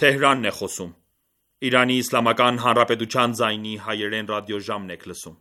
Իրանի Իսլամական Հանրապետության ձայնի հայերեն ռադիոժամն եք լսում: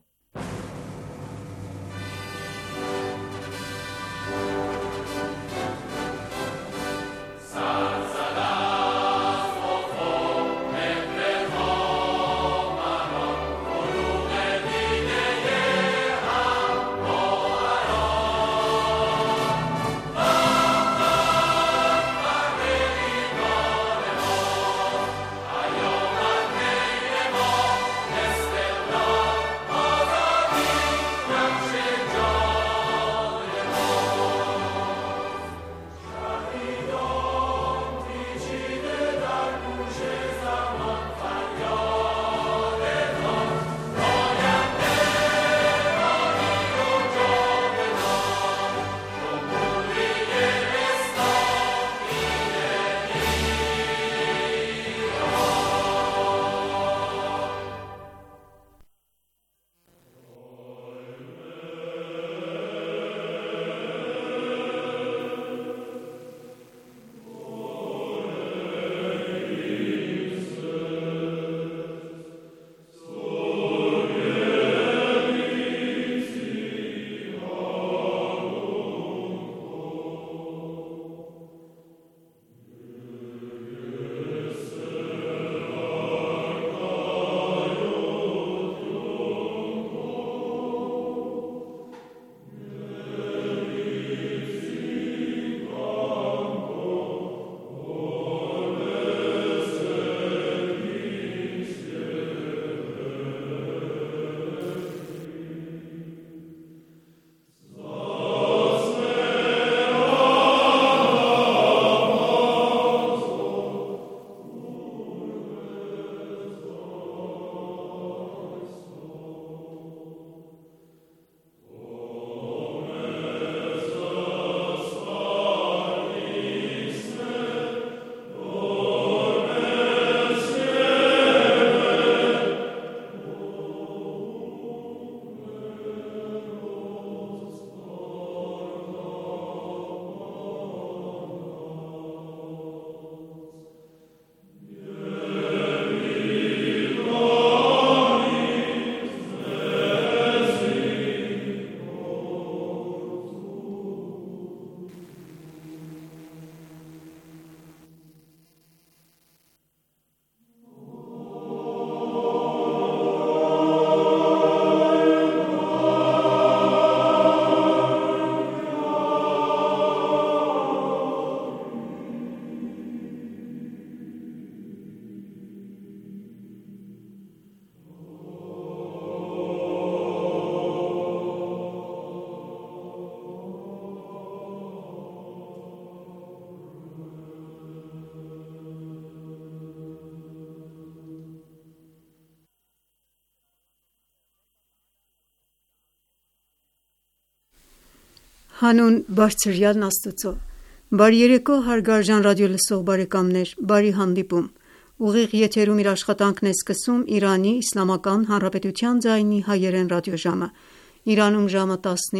Հանուն բարձրյալն Աստծո: Բարի երեկո հարգարժան ռադիոլսող բարեկամներ: Բարի հանդիպում: Ուղիղ եթերում իր աշխատանքն է սկսում Իրանի Իսլամական Հանրապետության ձայնի հայերեն ռադիոժամը: Իրանում ժամը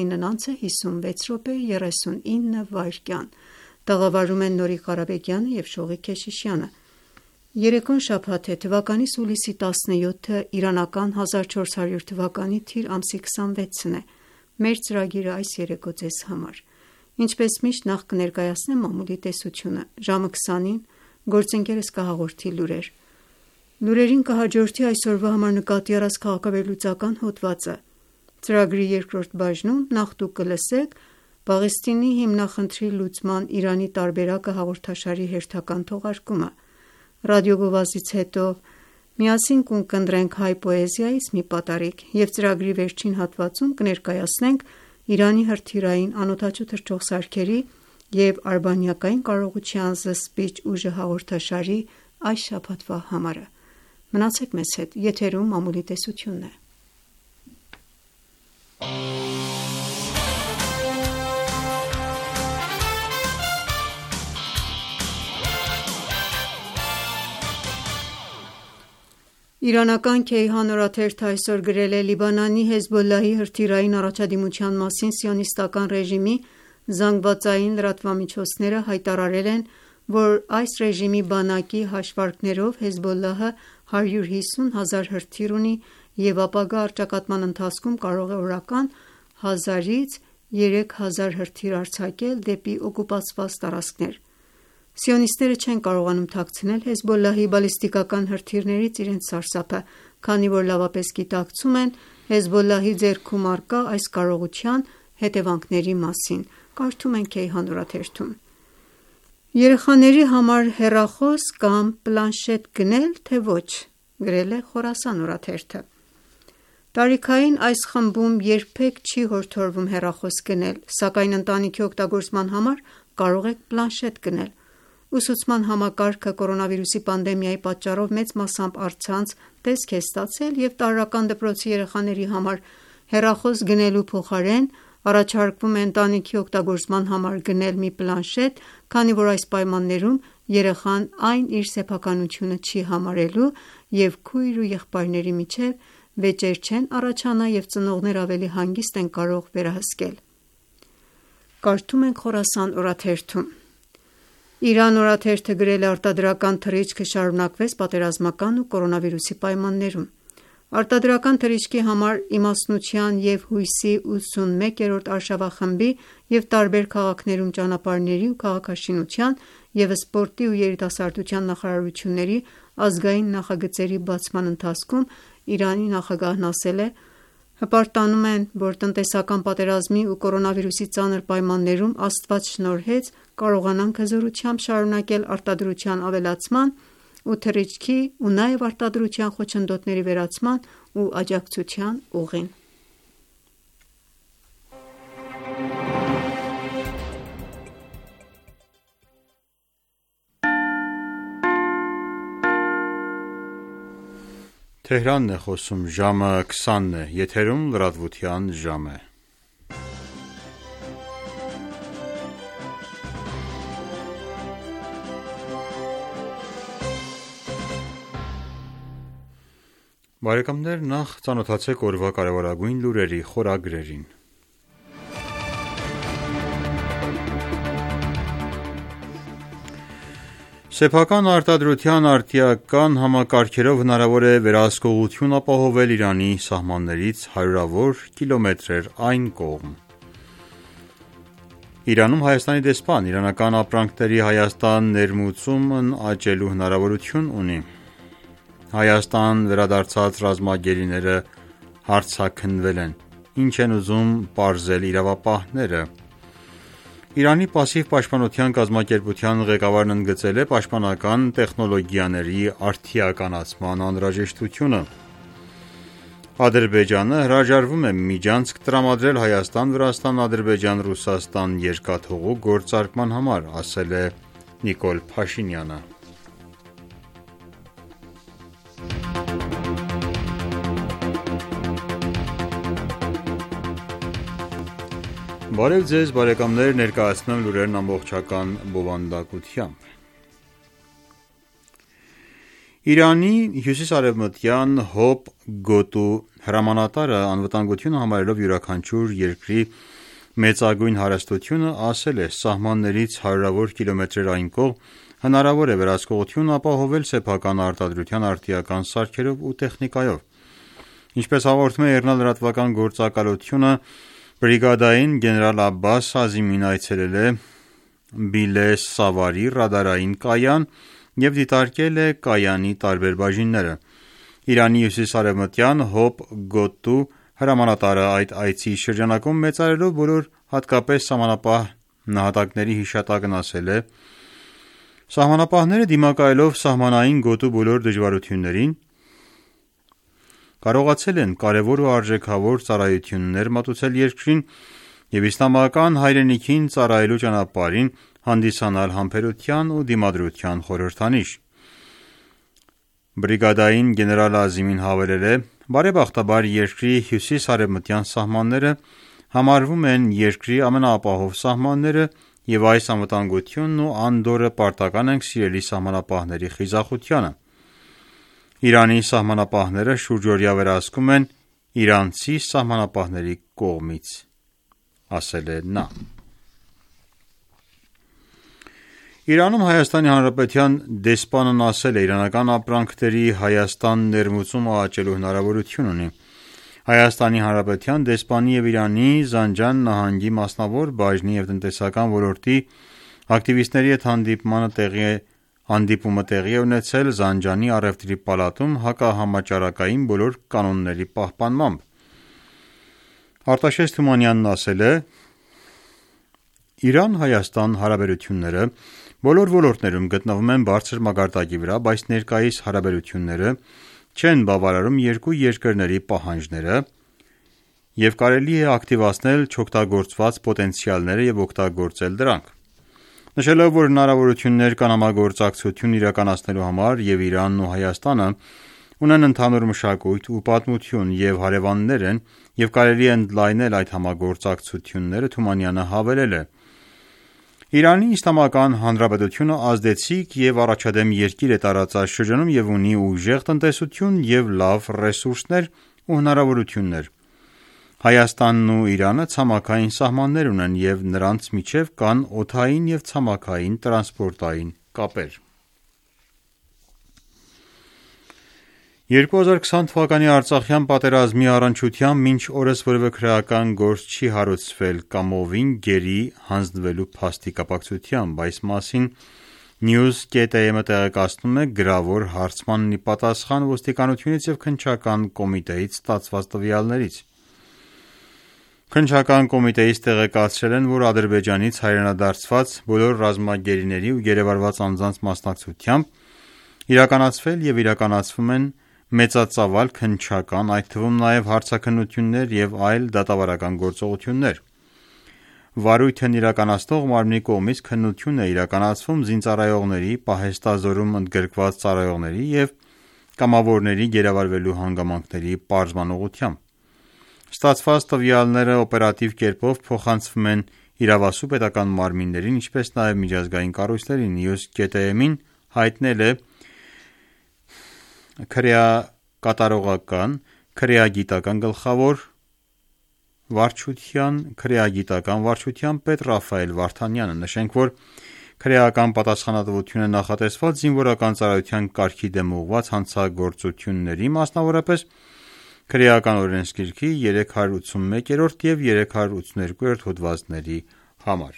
19:36:39 տաղավարում են Նորիկ Ղարաբեկյանը և Շողիկ Քեշիշյանը: Երեկոն շաբաթ է, թվականի հուլիսի 17-ը, իրանական 1400 թվականի թիր ամսի 26-ն է: Մեր ծրագիրը այս երեկո ձեզ համար: Ինչպես միշտ նախ կներկայացնեմ մամուլի տեսությունը: Ժամը 20-ին գործընկերս կհաղորդի լուրեր: Լուրերին կհաջորդի այսօրվա համար նկատի առած քաղաքավերլուծական հոդվածը: Ծրագրի երկրորդ բաժնում նախ դուք կլսեք Պաղեստինի հիմնախնդրի լուծման Իրանի տարբերակը հաղորդաշարի հերթական թողարկումը: Ռադիոգովազդից հետո միասին կունկնդրենք հայ պոեզիայից մի պատառիկ և ծրագրի վերջին հատվածում կներկայացնենք Իրանի հրթիռային, անօդաչու թռչող սարքերի և արբանյակային կարողության զսպիչ ուժը հաղորդաշարի այս շաբաթվա համարը: Մնացեք մեզ հետ: Եթերում մամուլի տեսությունն է: Իրանական Քեյհան օրաթերթը այսօր գրել է Լիբանանի Հեզբոլլահի հրթիռային առաջադիմության մասին Սիոնիստական ռեժիմի ԶԼՄ-ները հայտարարել են, որ այս ռեժիմի բանակի հաշվարկներով Հեզբոլլահը 150,000 հրթիռ ունի և ապագա առճակատման ընթացքում կարող է օրական 1000-ից 3000 հրթիռ արձակել դեպի օկուպացված տարածքներ։ Սիոնիստները չեն կարողանում թաքցնել Հեզբոլլահի բալիստիկական հրթիռներից իրենց սարսափը, քանի որ լավապես գիտակցում են Հեզբոլլահի ձեռքում առկա այս կարողության հետևանքների մասին։ Կարդում ենք Kayhan օրաթերթում. «Երեխաների համար հեռախոս կամ պլանշետ գնել, թե ոչ», գրել է Խորասան օրաթերթը։ Տարիքային այս խմբում երբեք չի հորդորվում հեռախոս գնել, սակայն ընտանիքի օգտագործման համար կարող եք պլանշետ գնել։ Ուսուցման համակարգը կորոնավիրուսի պանդեմիայի պատճառով մեծ մասամբ առցանց տեսք է ստացել և տարրական դպրոցի երեխաների համար հեռախոս գնելու փոխարեն առաջարկվում է ընտանիքի օգտագործման համար գնել մի պլանշետ, քանի որ այս պայմաններում երեխան այն իր սեփականությունը չի համարելու և քույր ու եղբայրների միջև վեճեր չեն առաջանա և ծնողներ ավելի հանգիստ են կարող վերահսկել։ Կարդում ենք Խորասան օրաթերթում. «Իրան» օրաթերթը գրել է արտադրական թռիչքը շարունակվեց պատերազմական ու կորոնավիրուսի պայմաններում։ Արտադրական թռիչքի համար Իմաստնության և հույսի 81-րդ արշավախմբի և տարբեր քաղաքներում ճանապարհների ու քաղաքաշինության և սպորտի ու երիտասարդության նախարարությունների ազգային նախագծերի բացման ընթացքում Իրանի նախագահն ասել է. «Հպարտանում են, որ տնտեսական պատերազմի ու կորոնավիրուսի ծանր պայմաններում Աստված շնորհեց կարողանանք հզորությամբ շարունակել արտադրության ավելացման ու թռիչքի ու նաև արտադրության խոչընդոտների վերացման ու աջակցության ուղին»։ Նախ ծանոթացեք օրվա կարևորագույն լուրերի խորագրերին։ Սեփական արտադրության արդիական համակարգերով հնարավոր է վերահսկողություն ապահովել Իրանի սահմաններից հարյուրավոր կիլոմետրեր այն կողմ։ Իրանում Հայաստանի դեսպան իրանական ապրանքների Հայաստան ներմուծումն աճելու հնարավորություն ունի։ Հայաստան վերադարձած ռազմագերիները հարցաքննվել են։ Ինչ են ուզում պարզել իրավապահները։ Իրանի պասիվ պաշտպանության կազմակերպության ղեկավարն ընդգծել է պաշտպանական տեխնոլոգիաների արդիականացման անհրաժեշտությունը։ Ադրբեջանը հրաժարվում է միջանցք տրամադրել Հայաստան-Վրաստան-Ադրբեջան-Ռուսաստան երկաթուղու գործարկման համար, ասել է Նիկոլ Փաշինյանը։ Բարև ձեզ բարեկամներ, ներկայացնում եմ լուրերն ամբողջական բովանդակությամբ։ Իրանի հյուսիս-արևմտյան Հոբ գոտու հրամանատարը անվտանգությունը համարելով յուրաքանչյուր երկրի մեծագույն հարստությունը, ասել է. «Սահմաններից հարյուրավոր կիլոմետրեր այն կողմ հնարավոր է վերահսկողություն ապահովել սեփական արտադրության արդիական սարքերով ու տեխնիկայով»։ Ինչպես հաղորդում է ԻՌՆԱ լրատվական գործակալությունը, բրիգադային գեներալ Աբբաս Ազիմին այցելել է Բիլես Սավարի ռադարային կայան և դիտարկել է կայանի տարբեր բաժինները։ Իրանի հյուսիս-արևմտյան Հոբ գոտու հրամանատարը այդ այցի շրջանակում մեծարելով բոլոր, հատկապես սահմանապահ նահատակների հիշատակն ասել է. «Սահմանապահները դիմակայելով սահմանային գոտու բոլոր դժվարություններին, կարողացել են կարևոր ու արժեքավոր ծառայություններ մատուցել երկրին և իսլամական հայրենիքին ծառայելու ճանապարհին հանդիսանալ համբերության ու դիմադրության խորհրդանիշ»։ Բրիգադային գեներալ Ազիմին հավելել է. «Բարեբախտաբար երկրի հյուսիս-արևմտյան սահմանները համարվում են երկրի ամենաապահով սահմանները և այս անվտանգությունն ու անդորրը պարտական ենք սիրելի սահմանապահների խիզախությանը։ Իրանի սահմանապահները շուրջօրյա վերահսկում են իրանցի սահմանապահների կողմից», ասել է նա։ Իրանում Հայաստանի Հանրապետության դեսպանն ասել է իրանական ապրանքների Հայաստան ներմուծումը աճելու հնարավորություն ունի։ Հայաստանի Հանրապետության դեսպանի և Իրանի Զանջան նահանգի մասնավոր բաժնի և տնտեսական ոլորտի ակտիվիստների հետ հանդիպումը տեղի է ունեցել Զանջանի առևտրի պալատում հակահամաճարակային բոլոր կանոնների պահպանմամբ։ Արտաշես Թումանյանն ասել է. Իրան-Հայաստան հարաբերությունները բոլոր ոլորտներում գտնվում են բարձր մակարդակի վրա, բայց ներկայիս հարաբերությունները չեն բավարարում երկու երկրների պահանջները և կարելի է ակտիվացնել չօգտագործված պոտենցիալները և օգտագործել դրանք։ Նշելով, որ հնարավորություններ կան համագործակցություն իրականացնելու համար և Իրանն ու Հայաստանը ունեն ընդհանուր մշակույթ ու պատմություն և հարևաններ են և կարելի է ընդլայնել այդ համագործակցությունները, Թումանյանը հավելել է. Իրանի Իսլամական Հանրապետությունը ազդեցիկ և առաջադեմ երկիր է տարածաշրջանում և ունի ուժեղ տնտեսություն և լավ ռեսուրսներ ու հնարավորություններ։ Հայաստանն ու Իրանը ցամաքային սահմաններ ունեն և նրանց միջև կան օդային և ցամաքային տրանսպորտային կապեր։ 2020 թվականի Արցախյան պատերազմի առնչությամբ մինչ օրս որևէ քրեական գործ չի հարուցվել կամովին գերի հանձնվելու փաստի կապակցությամբ։ Այս մասին News.am-ը տեղեկացնում է գրավոր հարցմանն ի պատասխան ոստիկանությունից և քննչական կոմիտեից ստացված տվյալներից։ Քննչական կոմիտեից տեղեկացրել են, որ Ադրբեջանից հայրենադարձված բոլոր ռազմագերիների ու գերեվարված անձանց մասնակցությամբ իրականացվել և իրականացվում են մեծածավալ քննչական, այդ թվում նաև հարցաքննություններ և այլ դատավարական գործողություններ։ Վարույթն իրականացնող մարմնի կողմից քննություն է իրականացվում զինծառայողների, պահեստազորում ընդգրկված ծառայողների և կամավորների գերեվարվելու հանգամանքների պարզման ուղղությամբ։ Ստացված տվյալները օպերատիվ կերպով փոխանցվում են իրավասու պետական մարմիններին, ինչպես նաև միջազգային կառույցներին։ News.am-ին հայտնել է քրեակատարողական, քրեագիտական գլխավոր վարչության քրեագիտական վարչության պետ Ռաֆայել Վարդանյանը։ Նշենք, որ քրեական պատասխանատվություն է նախատեսված զինվորական ծառայության կարգի դեմ ուղղված հանցագործությունների, մասնավորապես քրեական օրենսգրքի 381 և 382 հոդվածների համար։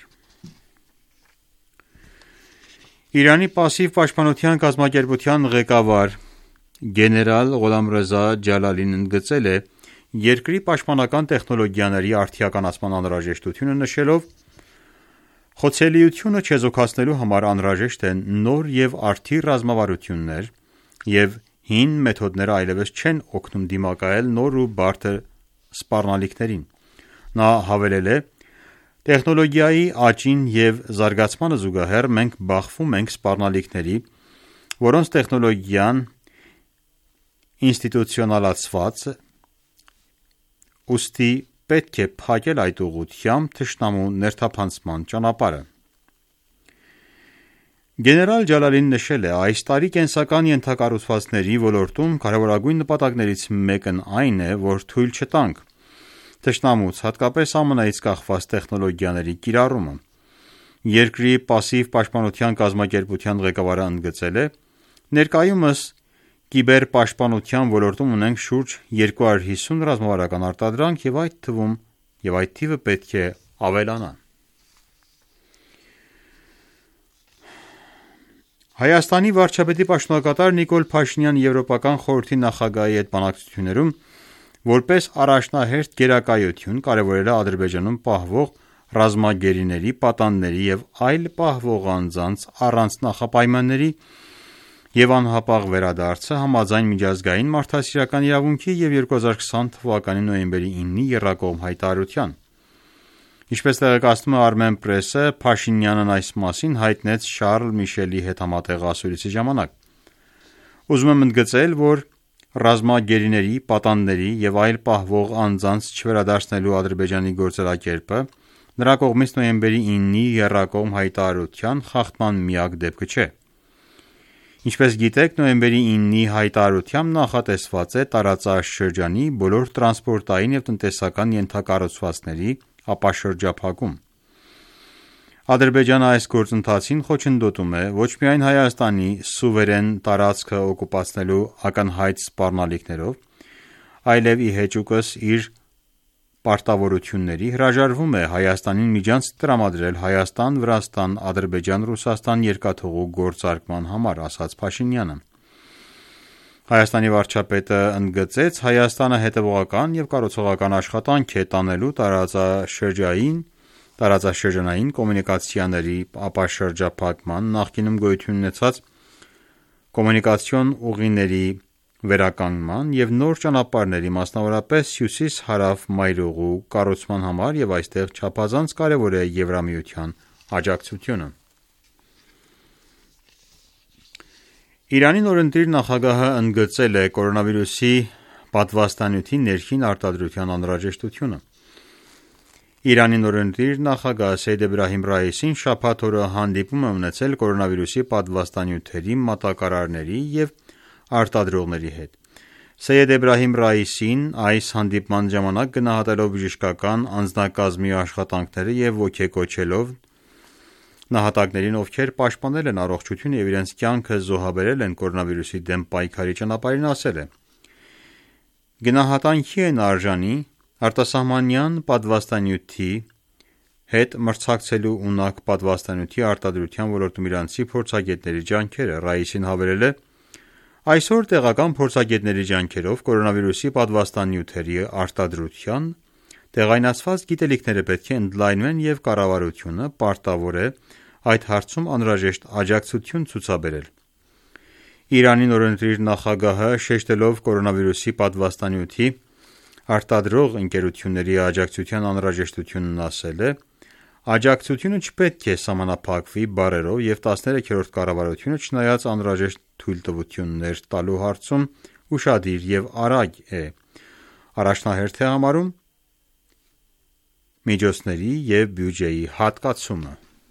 Իրանի պասիվ պաշտպանության կազմակերպության ղեկավար գեներալ Ղոլամռեզա Ջալալին ընդգծել է երկրի պաշտպանական տեխնոլոգիաների արդիականացման անհրաժեշտությունը, նշելով. Խոցելիությունը չեզոքացնելու համար անհրաժեշտ են նոր և արդի ռազմավարություններ և հին մեթոդները այլևս չեն օգնում դիմակայել նոր ու բարդ սպառնալիքներին։ Նա հավելել է. Տեխնոլոգիայի աճին և զարգացմանը զուգահեռ մենք բախվում ենք սպառնալիքների, որոնց տեխնոլոգիան ինստիտուցիոնալացված է, ուստի պետք է փակել այդ ուղղությամբ թշնամու ներթափանցման ճանապարհը։ Գեներալ Ջալալին նշել է. այս տարի կենսական ենթակառուցվածքների ոլորտում կարևորագույն նպատակներից մեկն այն է, որ թույլ չտանք թշնամուց, հատկապես ԱՄՆ-ից կախված տեխնոլոգիաների կիրառումը։ Երկրի պասիվ պաշտպանության կազմակերպության ղեկավարը ընդգծել է. ներկայումս կիբերպաշտպանության ոլորտում ունենք շուրջ 250 ռազմավարական արտադրանք և այդ թիվը պետք է ավելանա։ Հայաստանի վարչապետի պաշտոնակատար Նիկոլ Փաշինյանը Եվրոպական խորհրդի նախագահի հետ բանակցություններում որպես առաջնահերթ գերակայություն կարևորել է Ադրբեջանում պահվող ռազմագերիների, պատանդների և այլ պահվող անձանց առանց նախապայմանների և անհապաղ վերադարձը համաձայն միջազգային մարդասիրական իրավունքի և 2020 թվականի նոյեմբերի 9-ի եռակողմ հայտարարության։ Ինչպես տեղեկացնում է Armenpress-ը, Փաշինյանն այս մասին հայտնեց Շարլ Միշելի հետ համատեղ ասուլիսի ժամանակ։ Ուզում եմ ընդգծել, որ ռազմագերիների, պատանդների և այլ պահվող անձանց չվերադարձնելու Ադրբեջանի գործելակերպը նրա կողմից նոյեմբերի 9-ի եռակողմ հայտարարության խախտման միակ դեպքը չէ։ Ինչպես գիտեք, նոյեմբերի 9-ի հայտարարությամբ նախատեսված է տարածաշրջանի բոլոր տրանսպորտային և տնտեսական ենթակառուցվածքների ապաշրջափակում։ Ադրբեջանը այս գործընթացին խոչընդոտում է ոչ միայն Հայաստանի սուվերեն տարածքը օկուպացնելու ակնհայտ սպառնալիքներով, այլև ի հեճուկս իր պարտավորությունների հրաժարվում է Հայաստանին միջանց տրամադրել Հայաստան-Վրաստան-Ադրբեջան-Ռուսաստան երկաթուղու գործարկման համար, ասաց Փաշինյանը։ Հայաստանի վարչապետը ընդգծեց Հայաստանը հետևողական և կառուցողական աշխատանք է տանելու տարածաշրջանային կոմունիկացիաների ապաշրջափակման, նախկինում գոյություն ունեցած կոմունիկացիոն ուղիների վերականգնման և նոր ճանապարհների, մասնավորապես հյուսիս-հարավ մայրուղու կառուցման համար և այստեղ չափազանց կարևոր է Եվրամիության աջակցությունը։ Իրանի նորընտիր նախագահը ընդգծել է կորոնավիրուսի պատվաստանյութի ներքին արտադրության անհրաժեշտությունը։ Իրանի նորընտիր նախագահ Սեյեդ Էբրահիմ Ռայիսին շաբաթ օրը հանդիպում է ունեցել կորոնավիրուսի պատվաստանյութերի մատակարարների և արտադրողների հետ։ Սեյեդ Էբրահիմ Ռայիսին այս հանդիպման ժամանակ գնահատելով բժշկական անձնակազմի աշխատանքները և ոգեկոչելով նահատակներին, ովքեր պաշտպանել են առողջությունը և իրենց կյանքը զոհաբերել են կորոնավիրուսի դեմ պայքարի ճանապարհին, ասել է. «Գնահատանքի են արժանի արտասահմանյան պատվաստանյութի հետ մրցակցելու ունակ պատվաստանյութի արտադրության ոլորտում իրանցի փորձագետների ջանքերը»։ Ռայիսին հավելել է. «Այսօր տեղական փորձագետների ջանքերով կորոնավիրուսի պատվաստանյութերի արտադրության տեղայնացված գիտելիքները պետք է ընդլայնվեն և կառավարությունը պարտավոր է այդ հարցում անհրաժեշտ աջակցություն ցուցաբերել»։ Իրանի նորընտիր նախագահը շեշտելով կորոնավիրուսի պատվաստանյութի արտադրող ընկերությունների աջակցության անհրաժեշտությունն ասել է. «Աջակցությունը չպետք է սահմանափակվի բառերով և 13-րդ կառավարությունը, չնայած անհրաժեշտ թույլտվություններ տալու հարցում ուշադիր և արագ է, առաջնահերթ է համարում միջոցների և բյուջեի հատկացումը»։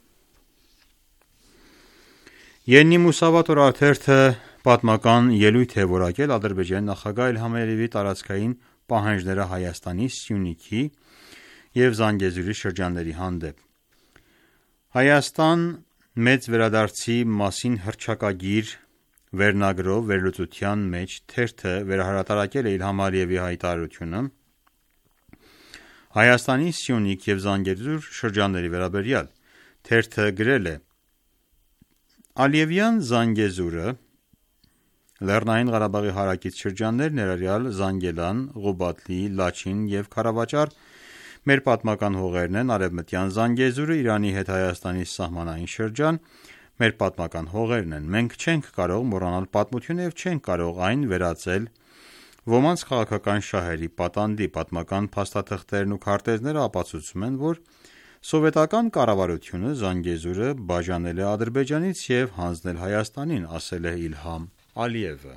Եննի Մուսավատ օրաթերթը պատմական ելույթ է որակել Ադրբեջանի նախագահ Իլհամ Ալիևի տարածքային պահանջները Հայաստանի, Սյունիքի և Զանգեզուրի շրջանների հանդեպ։ «Հայաստան. մեծ վերադարձի մասին հռչակագիր» վերնագրով վերլուծության մեջ թերթը վերահրատարակել է Իլհամ Ալիևի հայտարարությունը Հայաստանի Սյունիք և Զանգեզուր շրջանների վերաբերյալ։ Թերթը գրել է. «Ալիևյան Զանգեզուրը Լեռնային Ղարաբաղի հարակից շրջաններ, ներառյալ Զանգելան, Ղուբատլի, Լաչին և Քարավաճար մեր պատմական հողերն են, Արևմտյան Զանգեզուրը Իրանի հետ Հայաստանի սահմանային շրջան մեր պատմական հողերն են։ Մենք չենք կարող մոռանալ պատմությունը և չենք կարող այն վերածել ոմանց քաղաքական շահերի պատանդի։ Պատմական փաստաթղթերն ու քարտեզները ապացուցում են, որ սովետական կառավարությունը Զանգեզուրը բաժանել է Ադրբեջանից և հանձնել Հայաստանին», ասել է Իլհամ Ալիևը։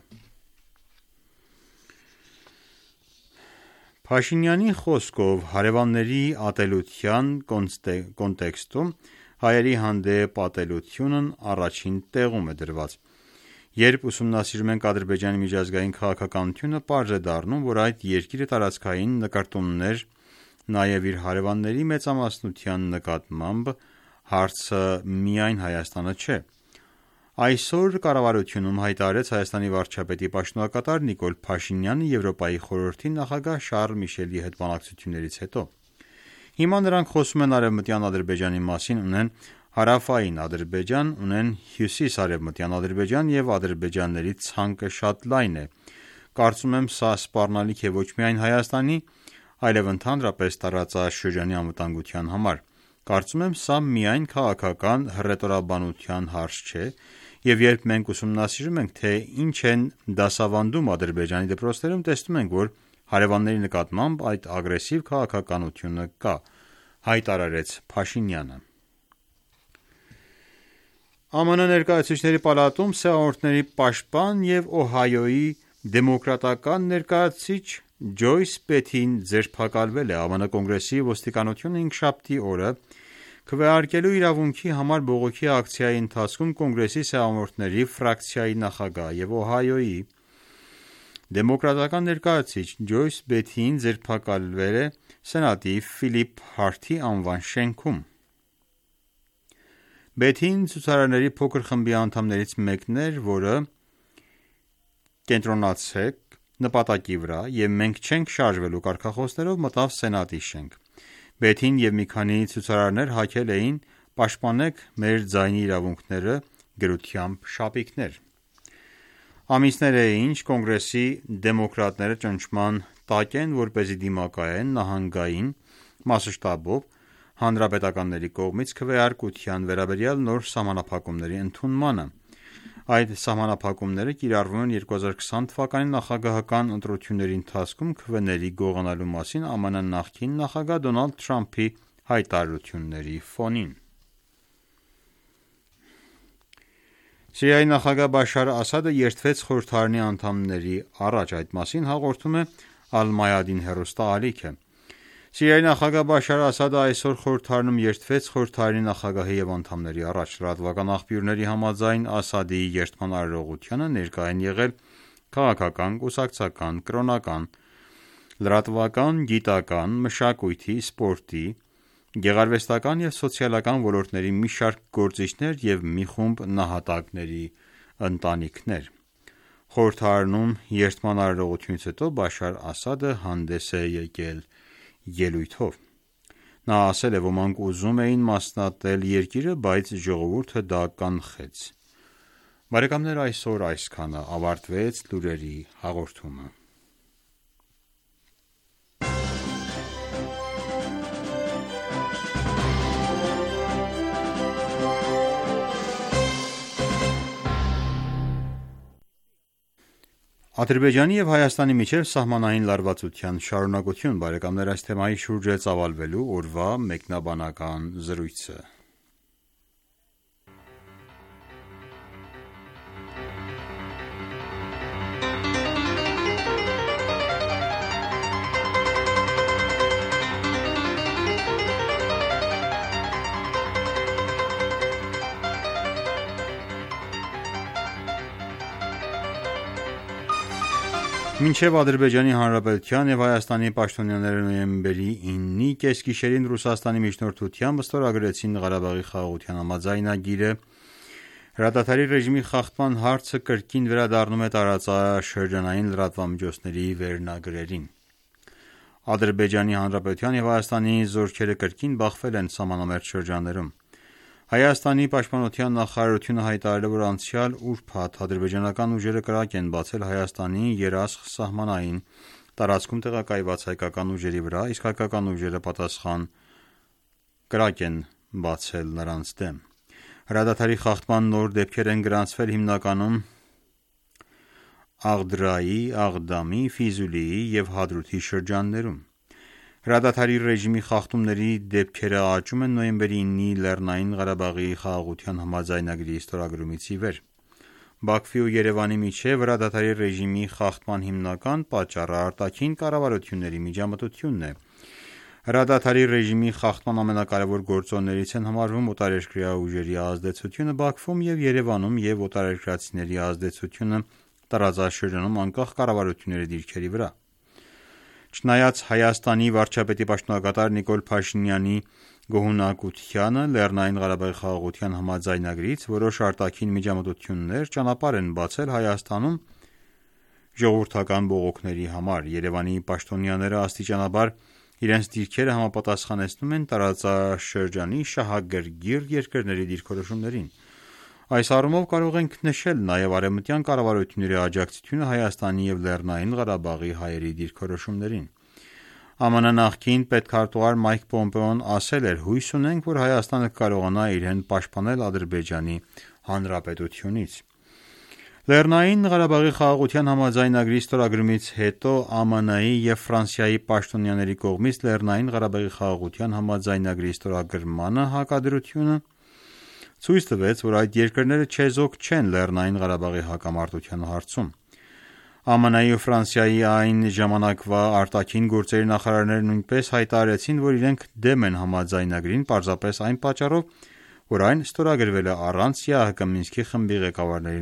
Փաշինյանի խոսքով հարևանների ատելության կոնտեքստում հայերի հանդեպ ատելությունն առաջին տեղում է դրված։ Երբ ուսումնասիրում ենք Ադրբեջանի միջազգային քաղաքականությունը, պարզ է դառնում, որ այդ երկիրը տարածքային նկրտումներ նաև իր հարևանների մեծամասնության նկատմամբ հարցը միայն Հայաստանը չէ։ Այսօր կառավարությունում հայտարարեց Հայաստանի վարչապետի պաշտոնակատար Նիկոլ Փաշինյանը Եվրոպայի խորհրդի նախագահ Շառլ Միշելի հետ բանակցություններից հետո։ Հիմա նրանք խոսում են Արևմտյան Ադրբեջանի մասին, ունեն Հարավային Ադրբեջան, ունեն Հյուսիս-արևմտյան Ադրբեջան և ադրբեջանների ցանկը շատ լայն է։ Կարծում եմ սա սպառնալիք է ոչ միայն Հայաստանի, այլև ընդհանրապես տարածաշրջանի անվտանգության համար։ Կարծում եմ սա միայն քաղաքական հռետորաբանության հարց չէ, և երբ մենք ուսումնասիրում ենք, թե ինչ են դասավանդում Ադրբեջանի դպրոցներում, տեսնում ենք, որ հարևանների նկատմամբ այդ ագրեսիվ քաղաքականությունը կա, հայտարարեց Փաշինյանը։ ԱՄՆ Ներկայացուցիչների պալատում սեւավարտների պաշտպան և Օհայոյի դեմոկրատական ներկայացուցիչ Ջոյս Պետին ձերբակալվել է։ ԱՄՆ Կոնգրեսի ոստիկանությունը հինգշաբթի օրը քվեարկելու իրավունքի համար բողոքի ակցիայի ընթացքում Կոնգրեսի սեւավարտների ֆրակցիայի նախագահ և Օհայոյի դեմոկրատական ներկայացուցիչ Ջոյս Պետին ձերբակալվել է Սենատի Ֆիլիփ Հարթի անվան շենքում։ Բեթին ցուցարարների փոքր խմբի անդամներից մեկն էր, որը կենտրոնացեք նպատակի վրա և մենք չենք շարժվելու կարգախոսներով մտավ Սենատի շենք։ Բեթին և մի քանի ցուցարարներ հագել էին «Պաշտպանեք մեր ձայնի իրավունքները» գրությամբ շապիկներ։ Ամիսներ է ինչ կոնգրեսի դեմոկրատները ճնշման տակ են, որպեսզի դիմակայեն նահանգային մասշտաբով հանրապետականների կողմից քվեարկության վերաբերյալ նոր սահմանափակումների ընդունմանը։ Այդ սահմանափակումները կիրառվում են 2020 թվականի նախագահական ընտրությունների ընթացքում քվեների գողանալու մասին ԱՄՆ նախկին նախագահ Դոնալդ Թրամփի հայտարարությունների ֆոնին։ Սիրիայի նախագահ Բաշար Ասադը երդվեց խորհրդարանի անդամների առաջ, այդ մասին հաղորդում է Ալ-Մայադին հեռուստաալիքը։ Սիրիայի նախագահ Բաշար Ասադը այսօր խորհրդարանում երդվեց խորհրդարանի նախագահի և անդամների առաջ։ Լրատվական աղբյուրների համաձայն Ասադի երդման արարողությանը ներկա են եղել քաղաքական, կուսակցական, կրոնական, լրատվական, գիտական, մշակույթի, սպորտի, գեղարվեստական և սոցիալական ոլորտների մի շարք գործիչներ և մի խումբ նահատակների ընտանիքներ։ Խորհրդարանում երդման արարողությունից հետո Բաշար Ասադը հանդես է եկել ելույթով։ Նա ասել է. «Ոմանք ուզում էին մասնատել երկիրը, բայց ժողովուրդը դա կանխեց»։ Բարեկամներ, այսօր այսքանը, ավարտվեց լուրերի հաղորդումը։ Ադրբեջանի և Հայաստանի միջև սահմանային լարվածության շարունակություն։ Բարեկամներ, այս թեմայի շուրջ է ծավալվելու օրվա մեկնաբանական զրույցը։ Մինչև Ադրբեջանի Հանրապետության և Հայաստանի պաշտոնյաները նոյեմբերի 9-ի կեսգիշերին Ռուսաստանի միջնորդությամբ ստորագրեցին Ղարաբաղի խաղաղության համաձայնագիրը, հրադադարի ռեժիմի խախտման հարցը կրկին վերադառնում է տարածաշրջանային լրատվամիջոցների վերնագրերին։ Ադրբեջանի Հանրապետության և Հայաստանի զորքերը կրկին բախվել են սահմանամերձ շրջաններում։ Հայաստանի պաշտպանության նախարարությունը հայտարարել է, որ անցյալ ուրբաթ ադրբեջանական ուժերը կրակ են բացել Հայաստանի Երասխ սահմանային տարածքում տեղակայված հայկական ուժերի վրա, իսկ հայկական ուժերը պատասխան կրակ են բացել նրանց դեմ։ Հրադադարի խախտման նոր դեպքեր են գրանցվել հիմնականում Աղդրայի, Աղդամի, Ֆիզուլիի և Հադրութի շրջաններում։ Հրադադարի ռեժիմի խախտումների դեպքերը աճում են նոյեմբերի 9-ի Լեռնային Ղարաբաղի խաղաղության համաձայնագրի ստորագրումից ի վեր։ Բաքվի ու Երևանի միջև հրադադարի ռեժիմի խախտման հիմնական պատճառը արտաքին կառավարությունների միջամտությունն է։ Հրադադարի ռեժիմի խախտման ամենակարևոր գործոններից են համարվում օտարերկրյա ուժերի ազդեցությունը Բաքվում և Երևանում և օտարերկրացիների ազդեցությունը տարածաշրջանում անկախ կառավարությունների դիրքերի վրա։ Չնայած Հայաստանի վարչապետի պաշտոնակատար Նիկոլ Փաշինյանի գոհունակությանը Լեռնային Ղարաբաղի խաղաղության համաձայնագրից որոշ արտաքին միջամտություններ ճանապարհ են բացել Հայաստանում ժողովրդական բողոքների համար։ Երևանի պաշտոնյաները աստիճանաբար իրենց դիրքերը համապատասխանեցնում են տարածաշրջանի շահագրգիռ երկրների դիրքորոշումներին։ Այս առումով կարող ենք նշել նաև արևմտյան կառավարությունների աջակցությունը Հայաստանի և Լեռնային Ղարաբաղի հայերի դիրքորոշումներին։ ԱՄՆ նախկին պետքարտուղար Մայք Պոմպեոն ասել էր. «Հույս ունենք, որ Հայաստանը կկարողանա իրեն պաշտպանել Ադրբեջանի Հանրապետությունից»։ Լեռնային Ղարաբաղի խաղաղության համաձայնագրի ստորագրումից հետո ԱՄՆ-ի և Ֆրանսիայի պաշտոնյաների կողմից Լեռնային Ղարաբաղի խաղաղության համաձայնագրի ստորագրմանը հակադրությունը ցույց տվեց, որ այդ երկրները չեզոք չեն Լեռնային Ղարաբաղի հակամարտության հարցում։ ԱՄՆ-ի ու Ֆրանսիայի այն ժամանակվա արտաքին գործերի նախարարները նույնպես հայտարարեցին, որ իրենք դեմ են համաձայնագրին պարզապես այն պատճառով, որ այն ստորագրվել է առանց ԵԱՀԿ Մինսկի խմբի ղեկավարների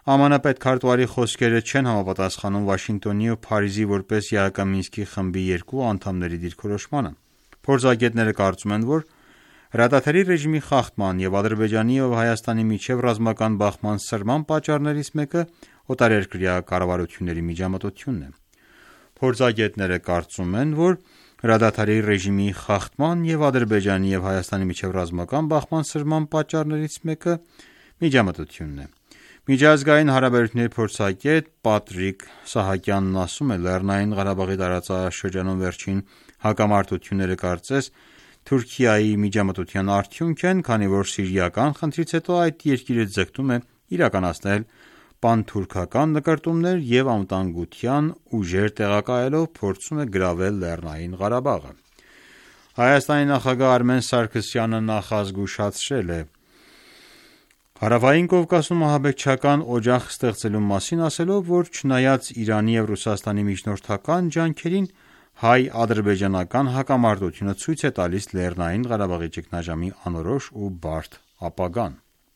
ԱՄՆ պետքարտուղարի խոսքերը չեն համապատասխանում Վաշինգտոնի ու Փարիզի որպես ԵԱՀԿ Մինսկի խմբի երկու անդամների դիրքորոշմանը։ Փորձագետները կարծում են, որ հրադադարի ռեժիմի խախտման և Ադրբեջանի և Հայաստանի միջև ռազմական բախման սրման պատճառներից մեկը օտարերկրյա կառավարությունների միջամտությունն է։ Փորձագետները կարծում են, որ հրադադարի ռեժիմի խախտման և Ադրբեջանի և Հայաստանի միջև ռազմական բախման սրման պատճառներից մեկը միջամտությունն է։ Միջազգային հարաբերությունների փորձագետ Պատրիկ Սահակյանն ասում է. Լեռնային Ղարաբաղի տարածաշրջանում վերջին հակամարտությունները կարծես Թուրքիայի միջամտության արդյունք են, քանի որ սիրիական խնդրից հետո այդ երկիրը ձգտում է իրականացնել պանթուրքական նկրտումներ և անվտանգության ուժեր տեղակայելով փորձում է գրավել Լեռնային Ղարաբաղը։ Հայաստանի նախագահ Արմեն Սարգսյանը նախազգուշացրել է Հարավային Կովկասում ահաբեկչական օջախ ստեղծելու մասին, ասելով, որ չնայած Իրանի և Ռուսաստանի միջնորդական ջանքերին, հայ-ադրբեջանական հակամարտությունը ցույց է տալիս Լեռնային Ղարաբաղի ճգնաժամի անորոշ ու բարդ ապագան։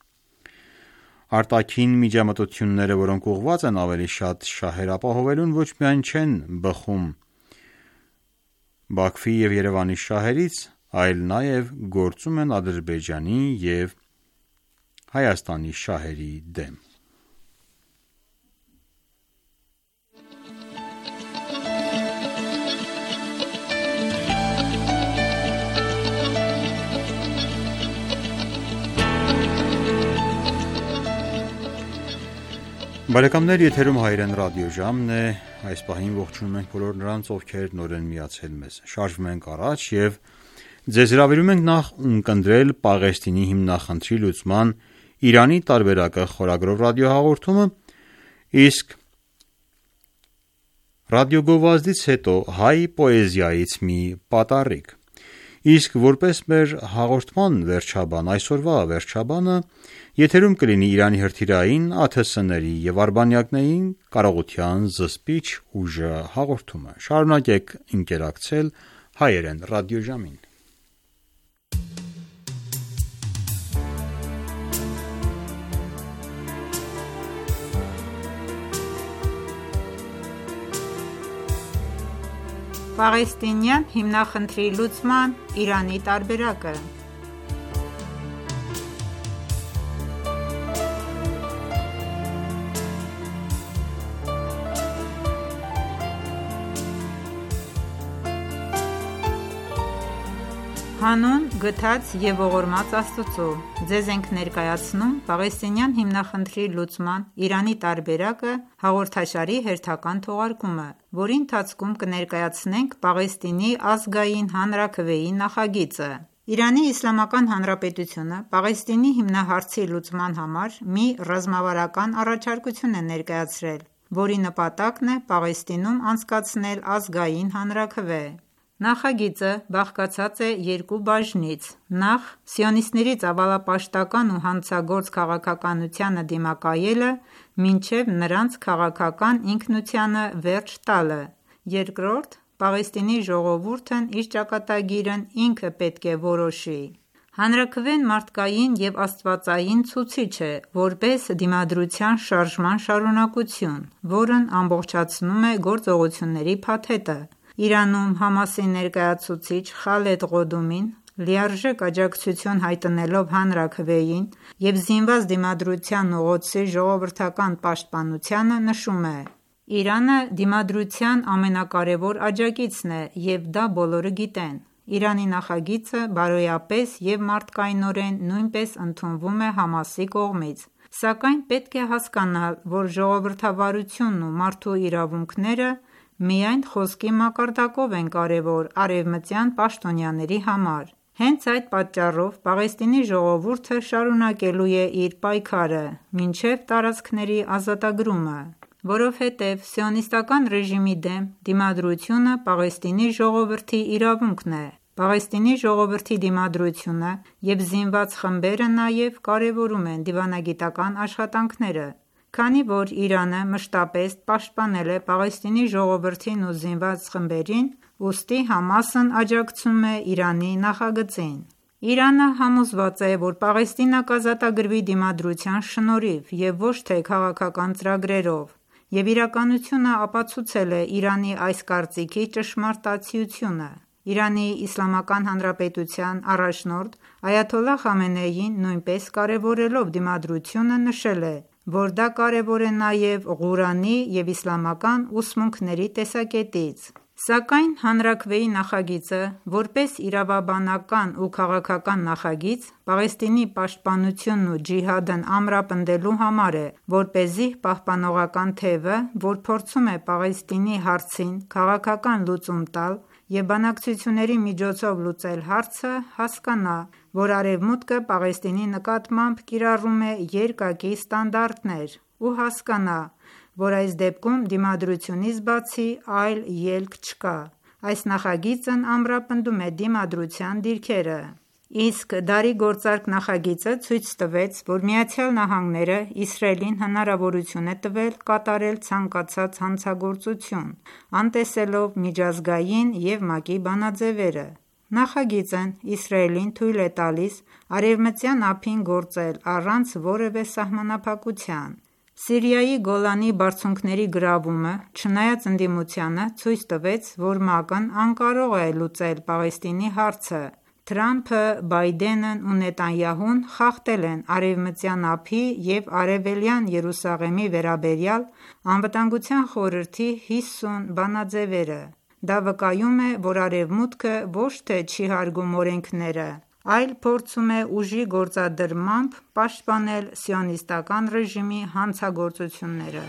Արտաքին միջամտությունները, որոնք ուղղված են ավելի շատ շահեր ապահովելուն, ոչ միայն չեն բխում Բաքվի և Երևանի շահերից, այլ նաև գործում են Ադրբեջանի և Հայաստանի շահերի դեմ։ Բարեկամներ, եթերում հայերեն ռադիոժամն է, այս պահին ողջունում ենք բոլոր նրանց, ովքեր նոր են միացել մեզ։ Շարժվում ենք առաջ և ձեզ հրավիրում ենք նախ ունկնդրել Պաղեստինի հիմնախնդրի լուծման Իրանի տարբերակը խորագրով ռադիոհաղորդումը, իսկ ռադիոգովազդից հետո հայ պոեզիայից մի պատառիկ։ Իսկ որպես մեր հաղորդման վերջաբան, այսօրվա վերջաբանը եթերում կլինի Իրանի հրթիռային ԱԹՍ-ների և արբանյակների կարողության զսպիչ ուժը հաղորդումը։ Շարունակեք ընկերակցել հայերեն ռադիոժամին։ Պաղեստինյան հիմնախնդրի լուծման Իրանի տարբերակը։ Հանուն գթած և ողորմած Աստծո, ձեզ ենք ներկայացնում Պաղեստինյան հիմնախնդրի լուծման Իրանի տարբերակը հաղորդաշարի հերթական թողարկումը, որի ընթացքում կներկայացնենք Պաղեստինի ազգային հանրաքվեի նախագիծը։ Իրանի Իսլամական Հանրապետությունը Պաղեստինի հիմնահարցի լուծման համար մի ռազմավարական առաջարկություն է ներկայացրել, որի նպատակն է Պաղեստինում անցկացնել ազգային հանրաքվե։ Նախագիծը բաղկացած է երկու բաժնից. նախ սիոնիստների ծավալապաշտական ու հանցագործ քաղաքականությանը դիմակայելը, մինչև նրանց քաղաքական ինքնությանը վերջ տալը, երկրորդ Պաղեստինի ժողովուրդն իր ճակատագիրն ինքը պետք է որոշի։ Հանրաքվեն մարդկային և աստվածային ցուցիչ է, որպես դիմադրության շարժման շարունակություն, որն ամբողջացնում է գործողությունների փաթեթը։ Իրանում ՀԱՄԱՍ-ի ներկայացուցիչ Խալեդ Ղոդումին, լիարժեք աջակցություն հայտնելով հանրաքվեին և զինված դիմադրության ուղոցի ժողովրդական պաշտպանությանը, նշում է. «Իրանը դիմադրության ամենակարևոր աջակիցն է և դա բոլորը գիտեն։ Իրանի նախագիծը բարոյապես և մարդկայնորեն նույնպես ընդունվում է ՀԱՄԱՍ-ի կողմից, սակայն պետք է հասկանալ, որ ժողովրդավարությունն ու մարդու իրավունքները միայն խոսքի մակարդակով են կարևոր արևմտյան պաշտոնյաների համար։ Հենց այդ պատճառով Պաղեստինի ժողովուրդը շարունակելու է իր պայքարը մինչև տարածքների ազատագրումը, որովհետև սիոնիստական ռեժիմի դեմ դիմադրությունը Պաղեստինի ժողովրդի իրավունքն է։ Պաղեստինի ժողովրդի դիմադրությունը և զինված խմբերը նաև կարևորում են դիվանագիտական աշխատանքները, քանի որ Իրանը մշտապես պաշտպանել է Պաղեստինի ժողովրդին ու զինված խմբերին, ուստի ՀԱՄԱՍ-ն աջակցում է Իրանի նախագծին։ Իրանի Իրանը համոզված է, որ Պաղեստինը կազատագրվի դիմադրության շնորհիվ և ոչ թե քաղաքական ծրագրերով, և իրականությունը ապացուցել է Իրանի այս կարծիքի ճշմարտացիությունը։ Իրանի Իսլամական Հանրապետության առաջնորդ Այաթոլլահ Խամենեին նույնպես կարևորելով դիմադրությունը նշել է, որ դա կարևոր է նաև Ղուրանի և իսլամական ուսմունքների տեսակետից։ Սակայն հանրաքվեի նախագիծը, որպես իրավաբանական ու քաղաքական նախագիծ, Պաղեստինի պաշտպանությունն ու ջիհադն ամրապնդելու համար է, որպեսզի պահպանողական թևը, որ փորձում է Պաղեստինի հարցին քաղաքական լուծում տալ և բանակցությունների միջոցով լուծել հարցը, հասկանա, որ Արևմուտքը Պաղեստինի նկատմամբ կիրառում է երկակի ստանդարտներ ու հասկանա, որ այս դեպքում դիմադրությունից բացի այլ ելք չկա։ Այս նախագիծն ամրապնդում է դիմադրության դիրքերը։ Իսկ դարի գործարք նախագիծը ցույց տվեց, որ ԱՄՆ-ը Իսրայելին հնարավորություն է տվել կատարել ցանկացած հանցագործություն, անտեսելով միջազգային և ՄԱԿ-ի բանաձևերը։ Նախագիծն Իսրայելին թույլ է տալիս Արևմտյան ափին գործել առանց որևէ սահմանափակության։ Սիրիայի Գոլանի բարձունքների գրավումը, չնայած ընդդիմությանը, ցույց տվեց, որ ՄԱԿ-ն անկարող է լուծել Պաղեստինի հարցը։ Թրամփը, Բայդենն ու Նեթանյահուն խախտել են Արևմտյան ափի և Արևելյան Երուսաղեմի վերաբերյալ Անվտանգության խորհրդի 50 բանաձևերը։ Դա վկայում է, որ Արևմուտքը ոչ թե չի հարգում օրենքները, այլ փորձում է ուժի գործադրմամբ պաշտպանել Սիոնիստական ռեժիմի հանցագործությունները։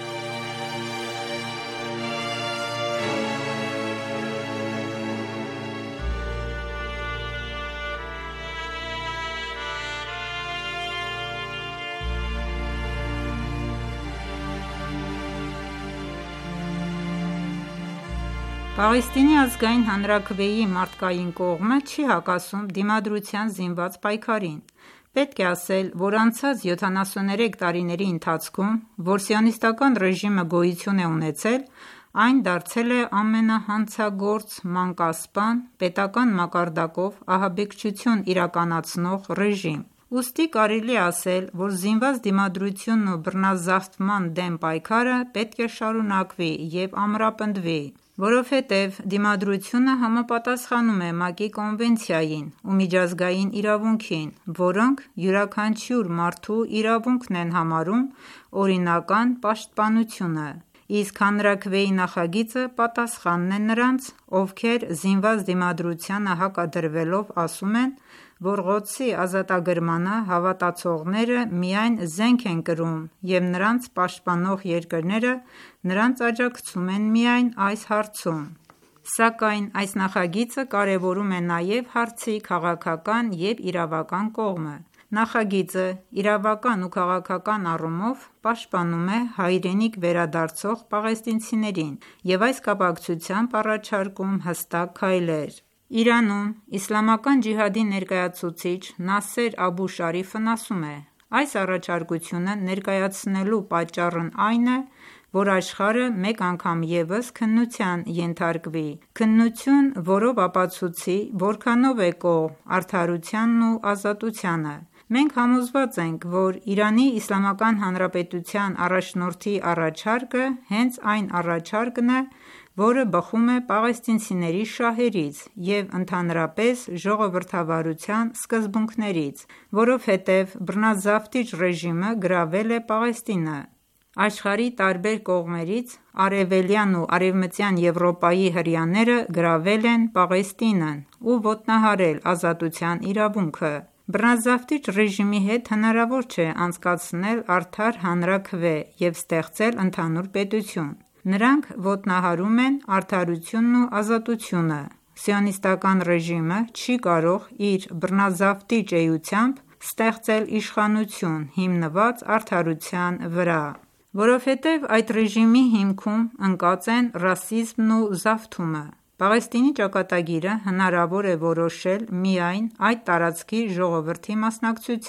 Պաղեստինի ազգային հանրաքվեի մարդկային կողմը չի հակասում դիմադրության զինված պայքարին։ Պետք է ասել, որ անցած 73 տարիների ընթացքում, որ սիոնիստական ռեժիմը գոյություն է ունեցել, այն դարձել է ամենահանցագործ, մանկասպան, պետական մակարդակով ահաբեկչություն իրականացնող ռեժիմ։ Ուստի կարելի է ասել, որ զինված դիմադրությունն ու բռնազավթման դեմ պայքարը պետք է շարունակվի և ամրապնդվի, որովհետև դիմադրությունը համապատասխանում է ՄԱԿ-ի կոնվենցիային ու միջազգային իրավունքին, որոնք յուրաքանչյուր մարդու իրավունքն են համարում օրինական պաշտպանությունը։ Իսկ հանրաքվեի նախագիծը պատասխանն է նրանց, ովքեր զինված դիմադրությանը հակադրվելով ասում են, որ Ղոդսի ազատագրմանը հավատացողները միայն զենք են կրում և նրանց պաշտպանող երկրները նրանց աջակցում են միայն այս հարցում։ Սակայն այս նախագիծը կարևորում է նաև հարցի քաղաքական և իրավական կողմը։ Նախագիծը իրավական ու քաղաքական առումով պաշտպանում է հայրենիք վերադարձող պաղեստինցիներին և այս կապակցությամբ առաջարկում հստակ քայլեր։ Իրանում Իսլամական ջիհադի ներկայացուցիչ Նասեր Աբու Շարիֆն ասում է. «Այս առաջարկությունը ներկայացնելու պատճառն այն է, որ աշխարհը մեկ անգամ ևս քննության ենթարկվի, քննություն, որով ապացուցի, որքանով է կողմ արդարությանն ու ազատությանը։ Մենք համոզված ենք, որ Իրանի Իսլամական Հանրապետության առաջնորդի առաջարկը հենց այն առաջարկն է, որը բխում է պաղեստինցիների շահերից և ընդհանրապես ժողովրդավարության սկզբունքներից, որովհետև բռնազավթիչ ռեժիմը գրավել է Պաղեստինը։ Աշխարհի տարբեր կողմերից արևելյան ու արևմտյան Եվրոպայի հրեաները գրավել են Պաղեստինն ու ոտնահարել ազատության իրավունքը։ Բռնազավթիչ ռեժիմի հետ հնարավոր չէ անցկացնել արդար հանրաքվե և ստեղծել ընդհանուր պետություն։ Նրանք ոտնահարում են արդարությունն ու ազատությունը։ Սիոնիստական ռեժիմը չի կարող իր բռնազավթիչ էությամբ ստեղծել իշխանություն հիմնված արդարության վրա, որովհետև այդ ռեժիմի հիմքում ընկած են ռասիզմն ու զավթումը։ Պաղեստինի ճակատագիրը հնարավոր է որոշել միայն այդ տարածքի ժողովրդի մասնակցությամբ,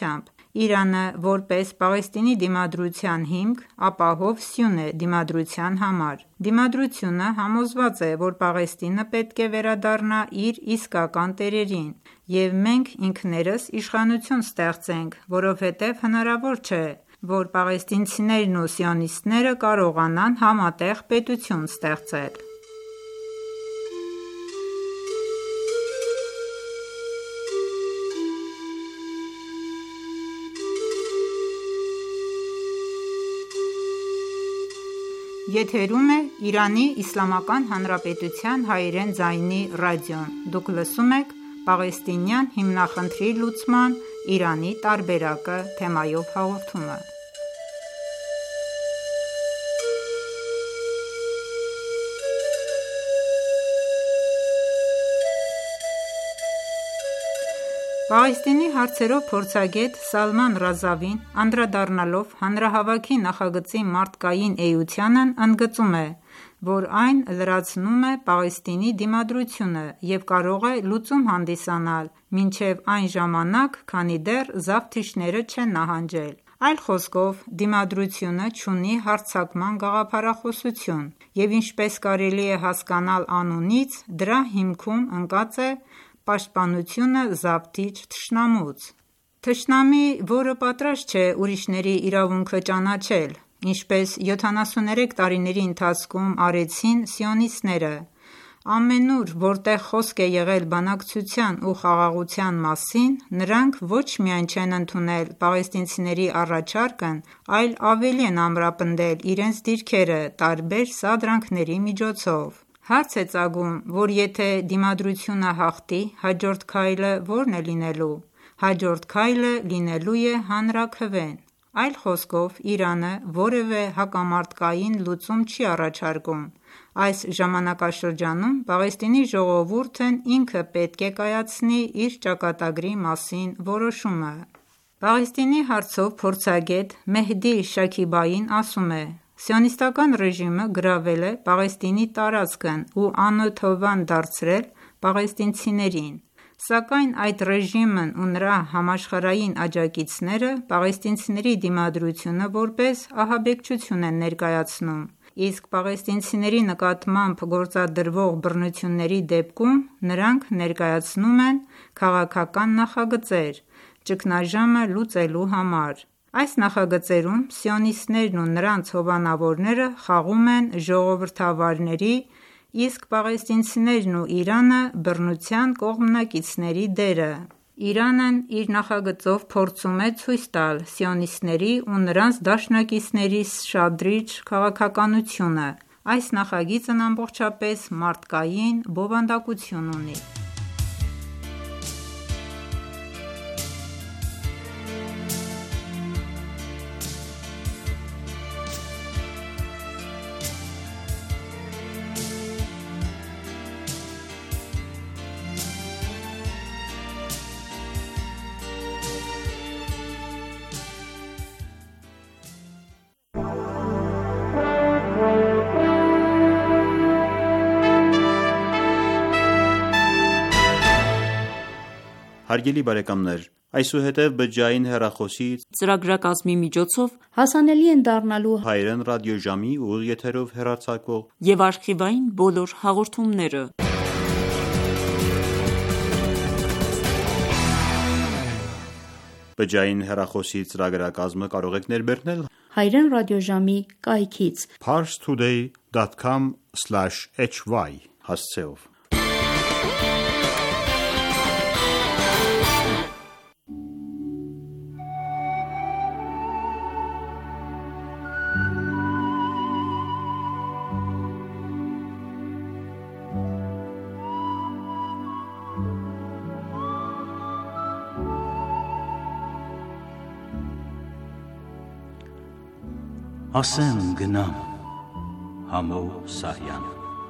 Իրանը որպես Պաղեստինի դիմադրության հիմք ապահով սյուն է դիմադրության համար։ Դիմադրությունը համոզված է, որ Պաղեստինը պետք է վերադառնա իր իսկական տերերին, և մենք ինքներս իշխանություն ստեղծենք, որովհետև հնարավոր չէ, որ պաղեստինցիներն ու սիոնիստները կարողանան համատեղ պետություն ստեղծել։ Եթերում է Իրանի Իսլամական Հանրապետության հայերեն ձայնի ռադիոն։ Դուք լսում եք «Պաղեստինյան հիմնախնդրի լուծման Իրանի տարբերակը» թեմայով հաղորդումը։ Պաղեստինի հարցերով փորձագետ Սալման Ռազավին, անդրադառնալով հանրահավաքի նախագծի մարդկային էությանն, ընդգծում է, որ այն լրացնում է Պաղեստինի դիմադրությունը և կարող է լուծում հանդիսանալ մինչև այն ժամանակ, քանի դեռ զավթիչները չեն նահանջել։ Այլ խոսքով, դիմադրությունը չունի հարձակման գաղափարախոսություն, և ինչպես կարելի է հասկանալ անունից, դրա հիմքում ընկած է պաշտպանությունը զավթիչ թշնամուց։ Թշնամի, որը պատրաստ չէ ուրիշների իրավունքը ճանաչել, ինչպես 73 տարիների ընթացքում արեցին սիոնիստները։ Ամենուր, որտեղ խոսք է եղել բանակցության ու խաղաղության մասին, նրանք ոչ միայն չեն ընդունել պաղեստինցիների առաջարկն, այլ ավելի են ամրապնդել իրենց դիրքերը տարբեր սադրանքների միջոցով։ Հարց է ծագում, որ եթե դիմադրությունը հաղթի, հաջորդ քայլը ո՞րն է լինելու։ Հաջորդ քայլը լինելու է հանրաքվեն։ Այլ խոսքով, Իրանը որևէ հակամարտկային լուծում չի առաջարկում։ Այս ժամանակաշրջանում Պաղեստինի ժողովուրդն ինքը պետք է կայացնի իր ճակատագրի մասին որոշումը։ Պաղեստինի հարցով փորձագետ Մեհդի Շաքիբային ասում է. «Սիոնիստական ռեժիմը գրավել է Պաղեստինի տարածքն ու անօթովան դարձրել պաղեստինցիներին, սակայն այդ ռեժիմն ու նրա համաշխարհային աջակիցները պաղեստինցիների դիմադրությունը որպես ահաբեկչություն են ներկայացնում, իսկ պաղեստինցիների նկատմամբ գործադրվող բռնությունների դեպքում նրանք ներկայացնում են քաղաքական նախագծեր՝ ճգնաժամը լուծելու համար։ Այս նախագծերում սիոնիստներն ու նրանց հովանավորները խաղում են ժողովրդավարների, իսկ պաղեստինցիներն ու Իրանը բռնության կողմնակիցների դերը։ Իրանն իր նախագծով փորձում է ցույց տալ սիոնիստների ու նրանց դաշնակիցների շադրիչ քաղաքականությունը։ Այս նախագիծն ամբողջապես մարդկային բովանդակություն ունի։ Հարգելի բարեկամներ, այսուհետև բջջային հեռախոսի ծրագրակազմի միջոցով հասանելի են դառնալու հայերեն ռադիոժամի ուղիղ եթերով հեռարձակվող և արխիվային բոլոր հաղորդումները։ Բջջային հեռախոսի ծրագրակազմը կարող եք ներբեռնել հայերեն ռադիոժամի կայքից parstoday.com/hy հասցեով։ Ասեմ գնամ Համո Սահյան,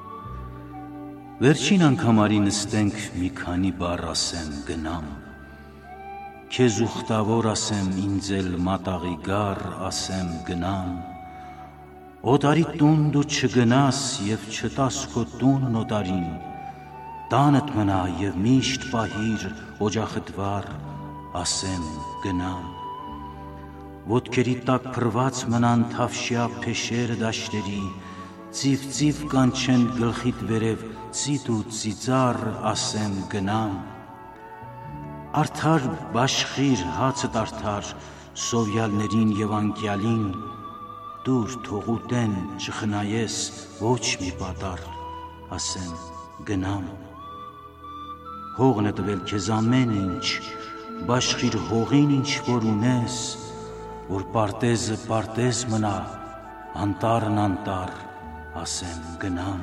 վերջին անգամարի նստենք մի քանի բառ ասեմ գնամ, քեզ ուխտավոր ասեմ ինձ էլ մատաղի գար ասեմ գնամ, օտարի տուն դու չգնաս և չտաս քո տունն օտարին, տանդ մնա և միշտ պահիր օջախդ վառ ասեմ գնամ, ոտքերի տակ փռված մնան թավշյա փեշերը դաշտերի, ծիվ-ծիվ կանչեն գլխիդ վերև ծիտ ու ծիծառ ասեմ գնամ։ Արդար բաշխիր հացդ արդար սովյալներին եւ անկյալին, դուր թող ուտեն չխնայես ոչ մի պատառ ասեմ գնամ։ Հողն է տվել քեզ ամեն ինչ, բաշխիր հողին ինչ որ ունես, որ պարտեզը պարտեզ մնա, անտառն անտառ ասեմ գնամ։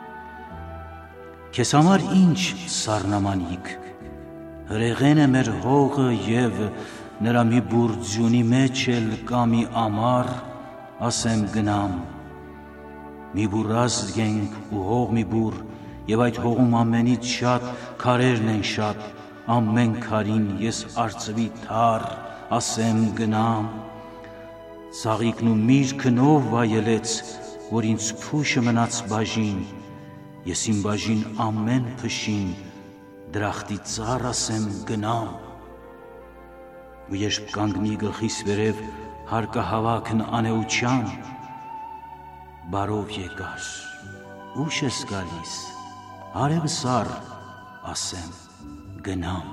Քեզ համար ինչ սառնամանիք, հրեղեն է մեր հողը եւ նրա մի բուր ձյունի մեջ էլ կա մի ամառ ասեմ գնամ։ Մի բուր ազգ ենք ու հող մի բուր, եւ այդ հողում ամենից շատ քարերն են շատ, ամեն քարին ես արծվի թառ ասեմ գնամ։ Ծաղիկն ու միրգն ով վայելեց, որ ինձ փուշը մնաց բաժին, ես իմ բաժին ամեն փշին դրախտի ծառ ասեմ գնամ։ Ու երբ կանգնի գլխիս վերև հարկահավաքն անեության, բարով եկար, ուշ ես գալիս, արևը սառ ասեմ գնամ։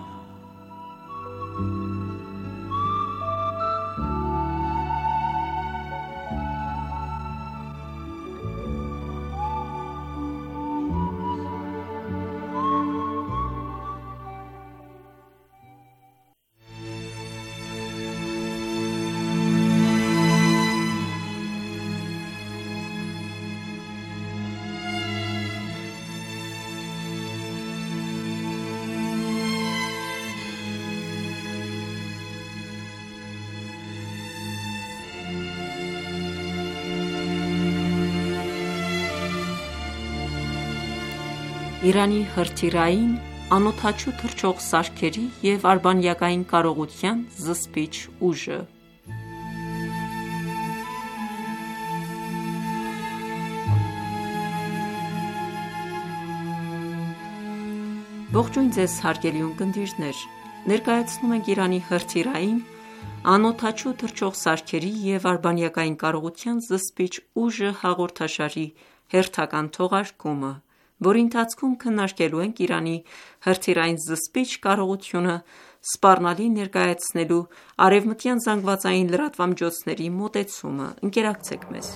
Իրանի հրթիռային, անօդաչու թռչող սարքերի և արբանյակային կարողության զսպիչ ուժը։ Ողջույն ձեզ հարգելի ունկնդիրներ, ներկայացնում ենք Իրանի հրթիռային, անօդաչու թռչող սարքերի և արբանյակային կարողության զսպիչ ուժը հաղորդաշարի հերթական թողարկումը, որի ընթացքում քննարկելու ենք Իրանի հրթիռային զսպիչ կարողությունը սպառնալի ներկայացնելու արևմտյան զանգվածային լրատվամիջոցների մոտեցումը։ Ընկերակցեք մեզ։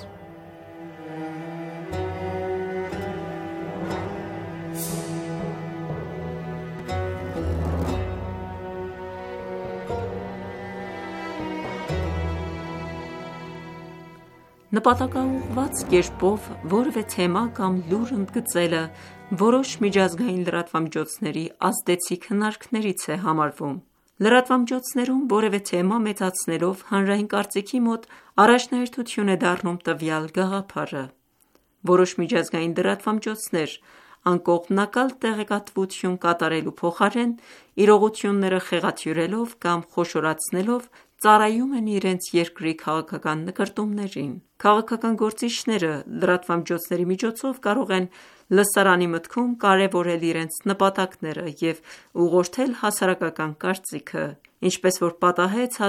Նպատակաուղղված կերպով որևէ թեմա կամ լուր ընդգծելը որոշ միջազգային լրատվամիջոցների ազդեցիկ հնարքներից է համարվում։ Լրատվամիջոցներում որևէ թեմա մեծացնելով հանրային կարծիքի մոտ առաջնահերթություն է դառնում տվյալ գաղափարը։ Որոշ միջազգային լրատվամիջոցներ անկողմնակալ տեղեկատվություն կատարելու փոխարեն իրողությունները խեղաթյուրելով կամ խոշորացնելով ծառայում են իրենց երկրի քաղաքական նկրտումներին։ Քաղաքական գործիչները լրատվամիջոցների միջոցով կարող են լսարանի մտքում կարևորել իրենց նպատակները և ուղղորդել հասարակական կարծիքը, ինչպես որ պատահեց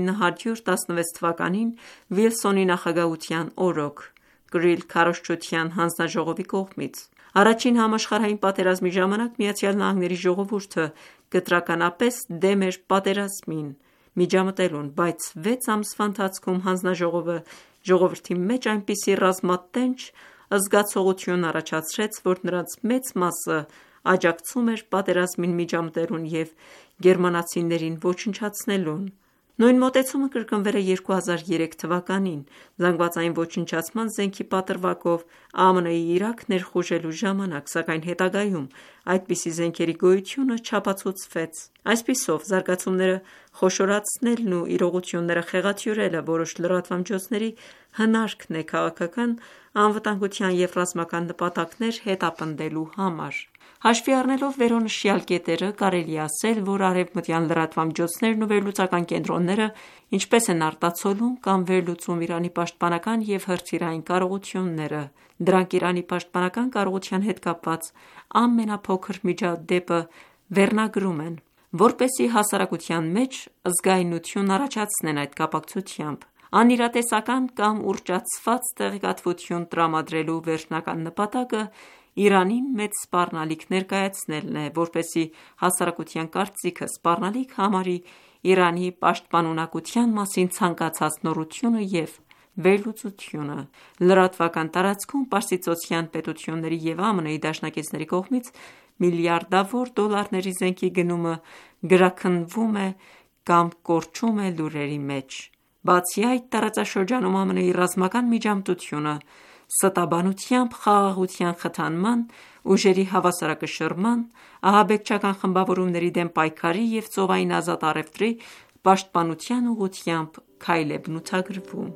1916 թվականին Վիլսոնի նախագահության օրոք կրիլ քարոզչության հանձնաժողովի կողմից։ Առաջին համաշխարհային պատերազմի ժամանակ ԱՄՆ ժողովուրդը կտրականապես դեմ էր պատերազմին միջամտելուն, բայց 6 ամսվա ընթացքում հանձնաժողովը ժողովրդի մեջ այնպիսի ռազմատենչ զգացողություն առաջացրեց, որ նրանց մեծ մասը աջակցում էր պատերազմին միջամտելուն և գերմանացիներին ոչնչացնելուն։ Նույն մոտեցումը կրկնվել է 2003 թվականին զանգվածային ոչնչացման զենքի պատրվակով ԱՄՆ-ի Իրաք ներխուժելու ժամանակ, սակայն հետագայում այդպիսի զենքերի գոյությունը չապացուցվեց։ Այսպիսով, զարգացումները խոշորացնելն ու իրողությունները խեղաթյուրելը որոշ լրատվամիջոցների հնարքն է քաղաքական, անվտանգության և ռազմական նպատակներ հետապնդելու համար։ Հաշվի առնելով վերոնշյալ կետերը, կարելի է ասել, որ արևմտյան լրատվամիջոցներն ու վերլուծական կենտրոնները ինչպես են արտացոլում կամ վերլուծում Իրանի պաշտպանական և հրթիռային կարողությունները։ Դրանք Իրանի պաշտպանական կարողության հետ կապված ամենափոքր միջադեպը վերնագրում են։ որպեսզի հասարակության մեջ զգայունություն առաջացնեն այդ կապակցությամբ։ Անիրատեսական կամ ուռճացված տեղեկատվություն տրամադրելու վերջնական նպատակը Իրանին մեծ սպառնալիք ներկայացնելն է, որպեսզի հասարակության կարծիքը սպառնալիք համարի Իրանի պաշտպանունակության մասին ցանկացած նորությունը և վերլուծությունը։ Լրատվական տարածքում պարսիցծոցյան պետությունների և ԱՄՆ-ի դաշնակիցների կողմից միլիարդավոր դոլարների զենքի գնումը գրաքննվում է կամ կորչում է լուրերի մեջ։ Բացի այդ, տարածաշրջանում ԱՄՆ-ի ռազմական միջամտությունը ստաբանությամբ խաղաղության խթանման, ուժերի հավասարակշռման, ահաբեկչական խմբավորումների դեմ պայքարի և ծովային ազատ առևտրի պաշտպանության ուղղությամբ քայլ է բնութագրվում։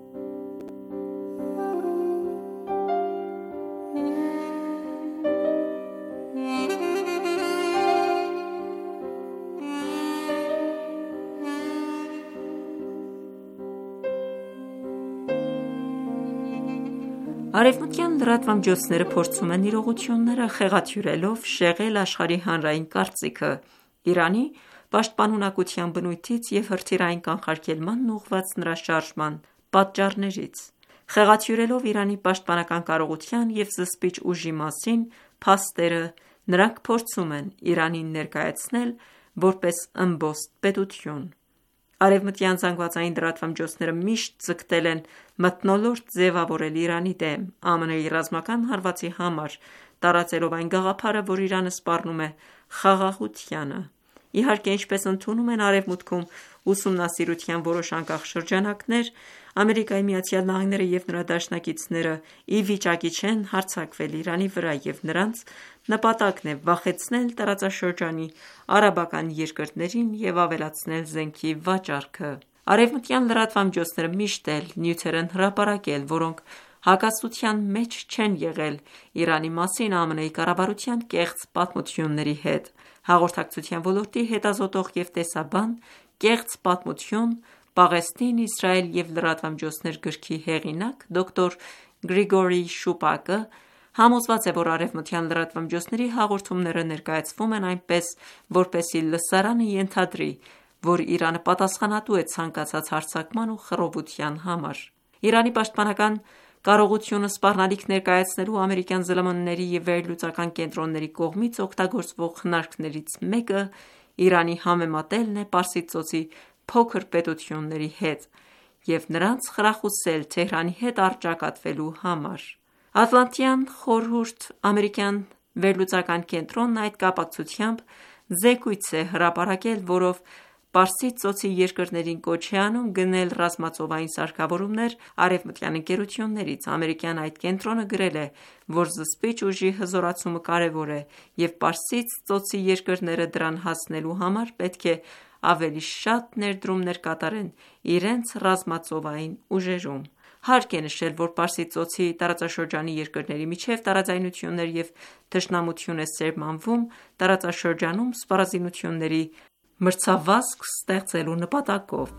Արևմտյան լրատվամիջոցները փորձում են իրողությունները խեղաթյուրելով շեղել աշխարհի հանրային կարծիքը Իրանի պաշտպանունակության բնույթից և հրթիռային կանխարգելմանն ուղղված նրա շարժման պատճառներից։ Խեղաթյուրելով Իրանի պաշտպանական կարողության և զսպիչ ուժի մասին փաստերը, նրանք փորձում են Իրանին ներկայացնել որպես ըմբոստ պետություն։ Արևմտյան ԶԼՄ-ները միշտ ձգտել են մթնոլորտ ձևավորել Իրանի դեմ, ԱՄՆ-ի ռազմական հարվածի համար, տարածելով այն գաղափարը, որ Իրանը սպառնում է խաղաղությանը։ Իհարկե, ինչպես ընդունում են Արևմուտքում ուսումնասիրության որոշ անկախ շրջանակներ, ԱՄՆ-ը և նրա դաշնակիցները ի վիճակի չեն հարձակվել Իրանի վրա, և նրանց նպատակն է վախեցնել տարածաշրջանի արաբական երկրներին և ավելացնել զենքի վաճառքը։ Արևմտյան լրատվամիջոցները միշտ էլ նյութեր են հրապարակել, որոնք հակասության մեջ չեն եղել Իրանի մասին ԱՄՆ-ի կառավարության կեղծ պատմությունների հետ։ Հաղորդակցության ոլորտի հետազոտող և տեսաբան «Կեղծ պատմություն. Պաղեստին, Իսրայել և լրատվամիջոցներ» գրքի հեղինակ դոկտոր Գրիգորի Շուպակը համոզված է, որ արևմտյան լրատվամիջոցների հաղորդումները ներկայացվում են այնպես, որպեսզի լսարանը ենթադրի, որ Իրանը պատասխանատու է ցանկացած հարձակման ու խռովության համար։ Իրանի պաշտպանական կարողությունը սպառնալիք ներկայացնելու ամերիկյան ԶԼՄ-ների և վերլուծական կենտրոնների կողմից օգտագործվող խնարկներից մեկը Իրանի համեմատելն է Պարսից ծոցի փոքր պետությունների հետ և նրանց խրախուսել Թեհրանի հետ առճակատվելու համար։ Ատլանտյան խորհուրդ ամերիկյան վերլուծական կենտրոնն այդ կապակցությամբ զեկույց է հրապարակել, որով Պարսից ծոցի երկրներին կոչ է անում գնել ռազմածովային սարքավորումներ արևմտյան ընկերություններից։ Ամերիկյան այդ կենտրոնը գրել է, որ զսպիչ ուժի հզորացումը կարևոր է, և Պարսից ծոցի երկրները դրան հասնելու համար պետք է ավելի շատ ներդրումներ կատարեն իրենց ռազմածովային ուժերում։ Հարկ է նշել, որ Պարսից ծոցի տարածաշրջանի երկրների միջև տարաձայնություններ և թշնամություն է սերմանվում տարածաշրջանում սպառազինությունների մրցավազք ստեղծելու նպատակով։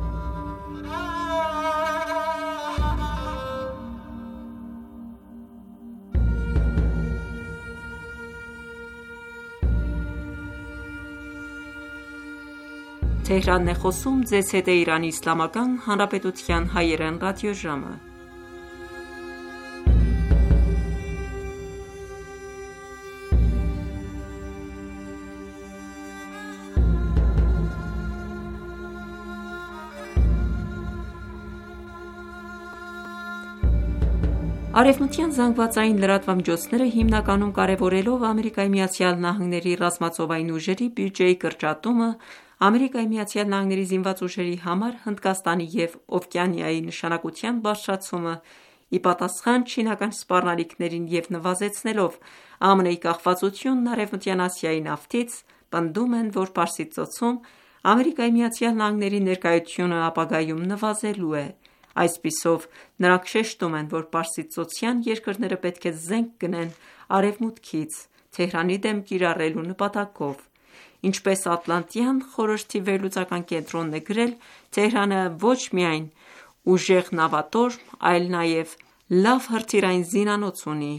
Արևմտյան զանգվածային լրատվամիջոցները հիմնականում կարևորելով ԱՄՆ-ի ռազմածովային ուժերի բյուջեի կրճատումը, ԱՄՆ-ի զինված ուժերի համար Հնդկաստանի և Օվկիանիայի նշանակության բարձրացումը, ի պատասխան չինական սպառնալիքներին և նվազեցնելով ԱՄՆ-ի կախվածությունն Արևմտյան Ասիայի նավթից, պնդում են, որ Պարսից ծոցում ԱՄՆ-ի ներկայությունը ապագայում նվազելու է։ Այսպիսով, նրանք շեշտում են, որ պարսիցծոցյան երկրները պետք է զենք գնեն Արևմուտքից՝ Թեհրանի դեմ կիրառելու նպատակով։ Ինչպես Ատլանտյան խորհրդի վերլուծական կենտրոնն է գրել, Թեհրանը ոչ միայն ուժեղ նավատորմ, այլ նաև լավ հրթիռային զինանոց ունի,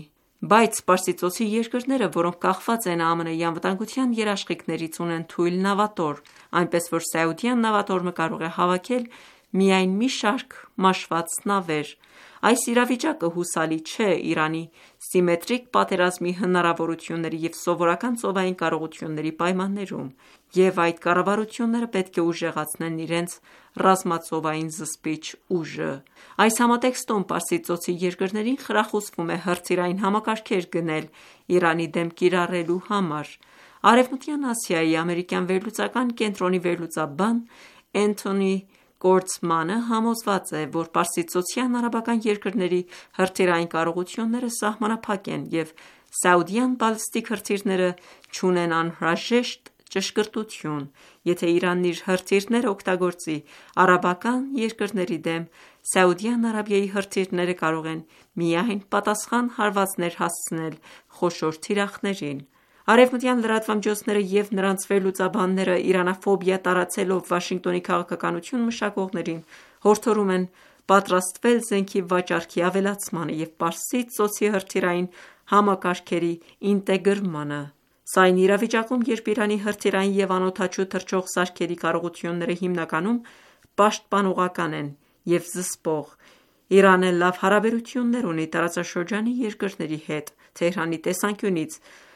Բայց Պարսիցծոցի երկրները, որոնք կախված են ԱՄՆ-ի անվտանգության երաշխիքներից, ունեն թույլ նավատոր, այնպես որ Սաուդյան նավատորմը կարող է հավաքել միայն մի շարք մաշված նավեր։ Այս իրավիճակը հուսալի չէ Իրանի սիմետրիկ պատերազմի հնարավորությունների և սովորական ծովային կարողությունների պայմաններում, և այդ կառավարությունները պետք է ուժեղացնեն իրենց ռազմածովային զսպիչ ուժը։ Այս համատեքստում Պարսիցծոցի երկրներին խրախուսվում է հրթիռային համակարգեր գնել Իրանի դեմ կիրառելու համար։ Արևմտյան Ասիայի ամերիկյան վերլուծական կենտրոնի վերլուծաբան Էնթոնի Կորցմանը համոզված է, որ պարսիցծոցյան արաբական երկրների հրթիռային կարողությունները սահմանափակ են և սաուդյան բալիստիկ հրթիռները չունեն անհրաժեշտ ճշգրտություն։ Եթե Իրանն իր հրթիռները օգտագործի արաբական երկրների դեմ, Սաուդյան Արաբիայի հրթիռները կարող են միայն պատասխան հարվածներ հասցնել խոշոր թիրախներին։ Արևմտյան լրատվամիջոցները և նրանց վերլուծաբանները իրանաֆոբիա տարածելով Վաշինգտոնի քաղաքականություն մշակողներին հորդորում են պատրաստվել զենքի վաճառքի ավելացմանը և Պարսից ծոցի հրթիռային համակարգերի ինտեգրմանը։ Սա այն իրավիճակում, երբ Իրանի հրթիռային և անօդաչու թռչող սարքերի կարողությունները հիմնականում պաշտպանողական են և զսպող։ Իրանը լավ հարաբերություններ ունի տարածաշրջանի երկրների հետ։ Թեհրանի տեսանկյունից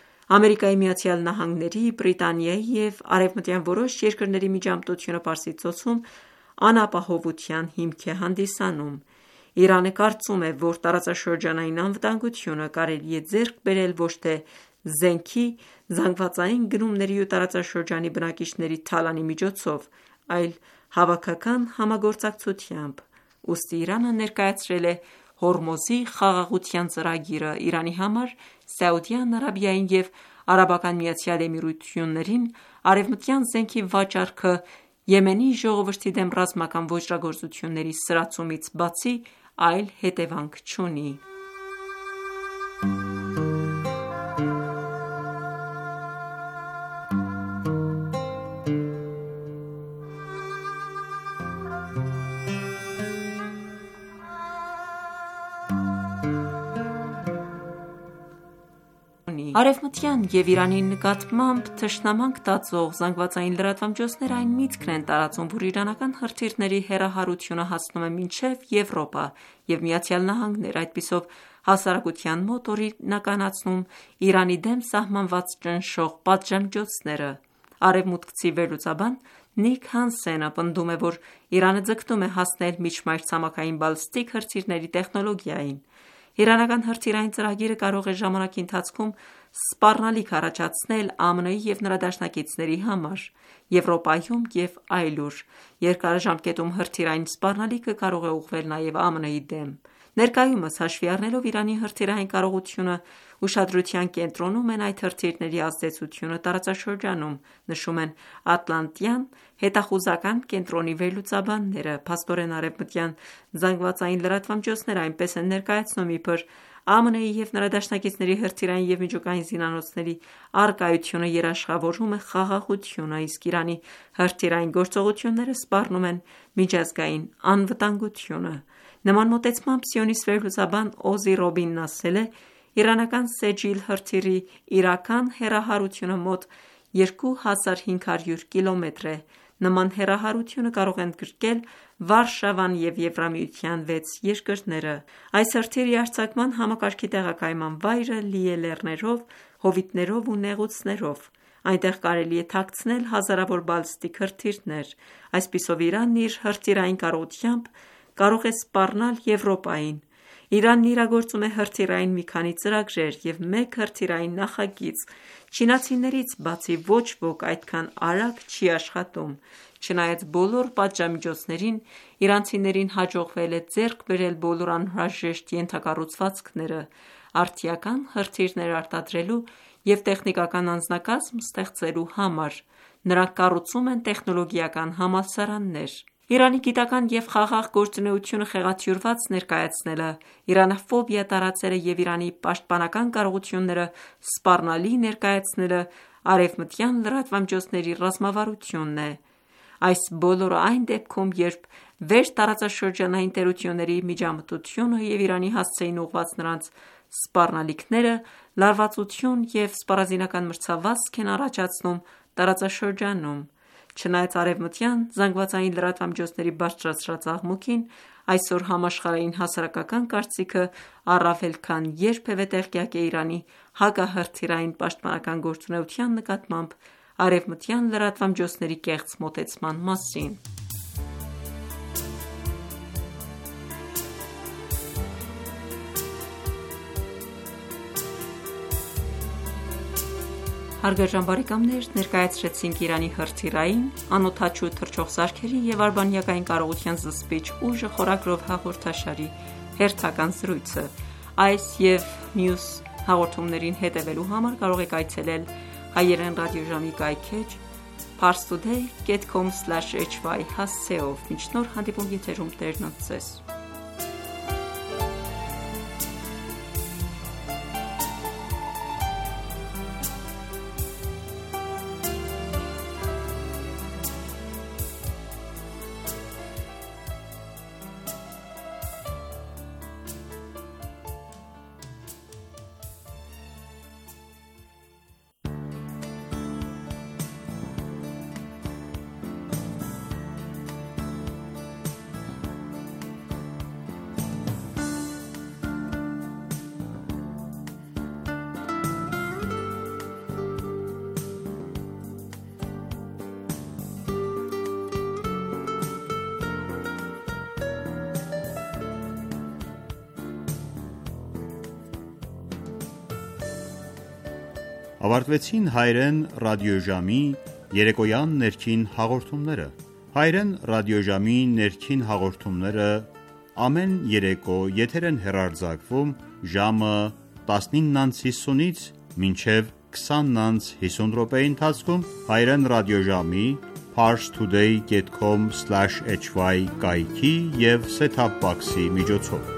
ԱՄՆ-ի, Բրիտանիայի և արևմտյան որոշ երկրների միջամտությունը Պարսից ծոցում անապահովության հիմք է հանդիսանում։ Իրանը կարծում է, որ տարածաշրջանային անվտանգությունը կարելի է ձեռք բերել ոչ թե զենքի, զանգվածային գնումների ու տարածաշրջանի բնակիչների թալանի միջոցով, այլ հավաքական համագործակցությամբ։ Ուստի Իրանը ներկայացրել է Հորմոզի խաղաղության ծրագիրը Իրանի համար Սաուդյան Արաբիային և Արաբական Միացյալ Էմիրություններին արևմտյան զենքի վաճառքը Եմենի ժողովրդի դեմ ռազմական ոճրագործությունների սրացումից բացի այլ հետևանք չունի։ Արևմտյան և Իրանի նկատմամբ թշնամանք տածող ԶԼՄ-ները այն միտքն են տարածում, որ իրանական հրթիռների հեռահարությունը հասնում է մինչև Եվրոպա և ԱՄՆ, այդպիսով հասարակության մոտ օրինականացնում Իրանի դեմ սահմանված ճնշող պատժամիջոցները։ Արևմուտքցի վերլուծաբան Նիկ Հանսենը պնդում է, որ Իրանը ձգտում է հասնել միջմայրցամաքային բալիստիկ հրթիռների տեխնոլոգիային։ Իրանական հրթիռային ծրագիրը կարող է ժամանակի ընթացքում սպառնալիք առաջացնել ԱՄՆ-ի և նրա դաշնակիցների համար Եվրոպայում և այլուր։ Երկարաժամկետում հրթիռային սպառնալիքը կարող է ուղղվել նաև ԱՄՆ-ի դեմ։ Ներկայումս, հաշվի առնելով Իրանի հրթիռային կարողությունը, ուշադրության կենտրոնում են այդ հրթիռների ազդեցությունը տարածաշրջանում, նշում են Ատլանտյան հետախուզական կենտրոնի վերլուծաբանները։ Փաստորեն, արևմտյան ԶԼՄ-ները այնպես են ներկայացնում, իբր ԱՄՆ-ի և նրա դաշնակիցների հրթիռային և միջուկային զինանոցների առկայությունը երաշխավորում է խաղաղությունը, իսկ Իրանի հրթիռային գործողությունները սպառնում են միջազգային անվտանգությունը։ Նման մոտեցմամբ սիոնիստ վերլուծաբան Օզի Ռոբինն ասել է. «Իրանական Սեջիլ հրթիռի իրական հեռահարությունը մոտ 2500 կիլոմետր է։ Նման հեռահարությունը կարող է ընդգրկել Վարշավան և Եվրամիության 6 երկրները։ Այս հրթիռի արձակման համակարգի տեղակայման վայրը լի է լեռներով, հովիտներով ու նեղուցներով։ Այնտեղ կարելի է թաքցնել հազարավոր բալիստիկ հրթիռներ։ Այսպիսով Իրանն իր հրթիռային կարողությամբ կարող է սպառնալ Եվրոպային։ Իրանն իրագործում է հրթիռային մի քանի ծրագրեր և մեկ հրթիռային նախագիծ։ Չինացիներից բացի ոչ ոք այդքան արագ չի աշխատում։ Չնայած բոլոր պատժամիջոցներին, իրանցիներին հաջողվել է ձեռք բերել բոլոր անհրաժեշտ ենթակառուցվածքները արդիական հրթիռներ արտադրելու և տեխնիկական անձնակազմ ստեղծելու համար։ Նրանք կառուցում են տեխնոլոգիական համալսարաններ։ Իրանի գիտական և խաղաղ գործունեությունը խեղաթյուրված ներկայացնելը, իրանաֆոբիա տարածելը և Իրանի պաշտպանական կարողությունները սպառնալի ներկայացնելը արևմտյան լրատվամիջոցների ռազմավարությունն է։ Այս բոլորը այն դեպքում, երբ վերտարածաշրջանային տերությունների միջամտությունը և Իրանի հասցեին ուղղված նրանց սպառնալիքները լարվածություն և սպառազինական մրցավազք են առաջացնում տարածաշրջանում։ Չնայած արևմտյան ԶԼՄ-ների բարձրացրած աղմուկին, այսօր համաշխարհային հասարակական կարծիքը առավել քան երբևէ տեղյակ է Իրանի հակահրթիռային պաշտպանական գործունեության նկատմամբ արևմտյան լրատվամիջոցների կեղծ մոտեցման մասին։ Հարգարժան բարեկամներ, ներկայացրեցինք Իրանի հրթիռային, անօդաչու թռչող սարքերի և արբանյակային կարողության զսպիչ ուժը խորագրով հաղորդաշարի հերթական զրույցը։ Այս և մյուս հաղորդումներին հետևելու համար կարող եք այցելել հայերեն ռադիոժամի կայքէջ parstoday.com/hy հասցեով։ Մինչ նոր հանդիպում եթերում Տերն ընդ Ձեզ։ Ավարտվեցին հայերեն ռադիոժամի երեկոյան ներքին հաղորդումները։ Հայերեն ռադիոժամի ներքին հաղորդումները ամեն երեկո եթեր են հեռարձակվում ժամը 19:50-ից մինչև 20:50 ընթացքում հայերեն ռադիոժամի parstoday.com/hy կայքի և set-top box-ի միջոցով։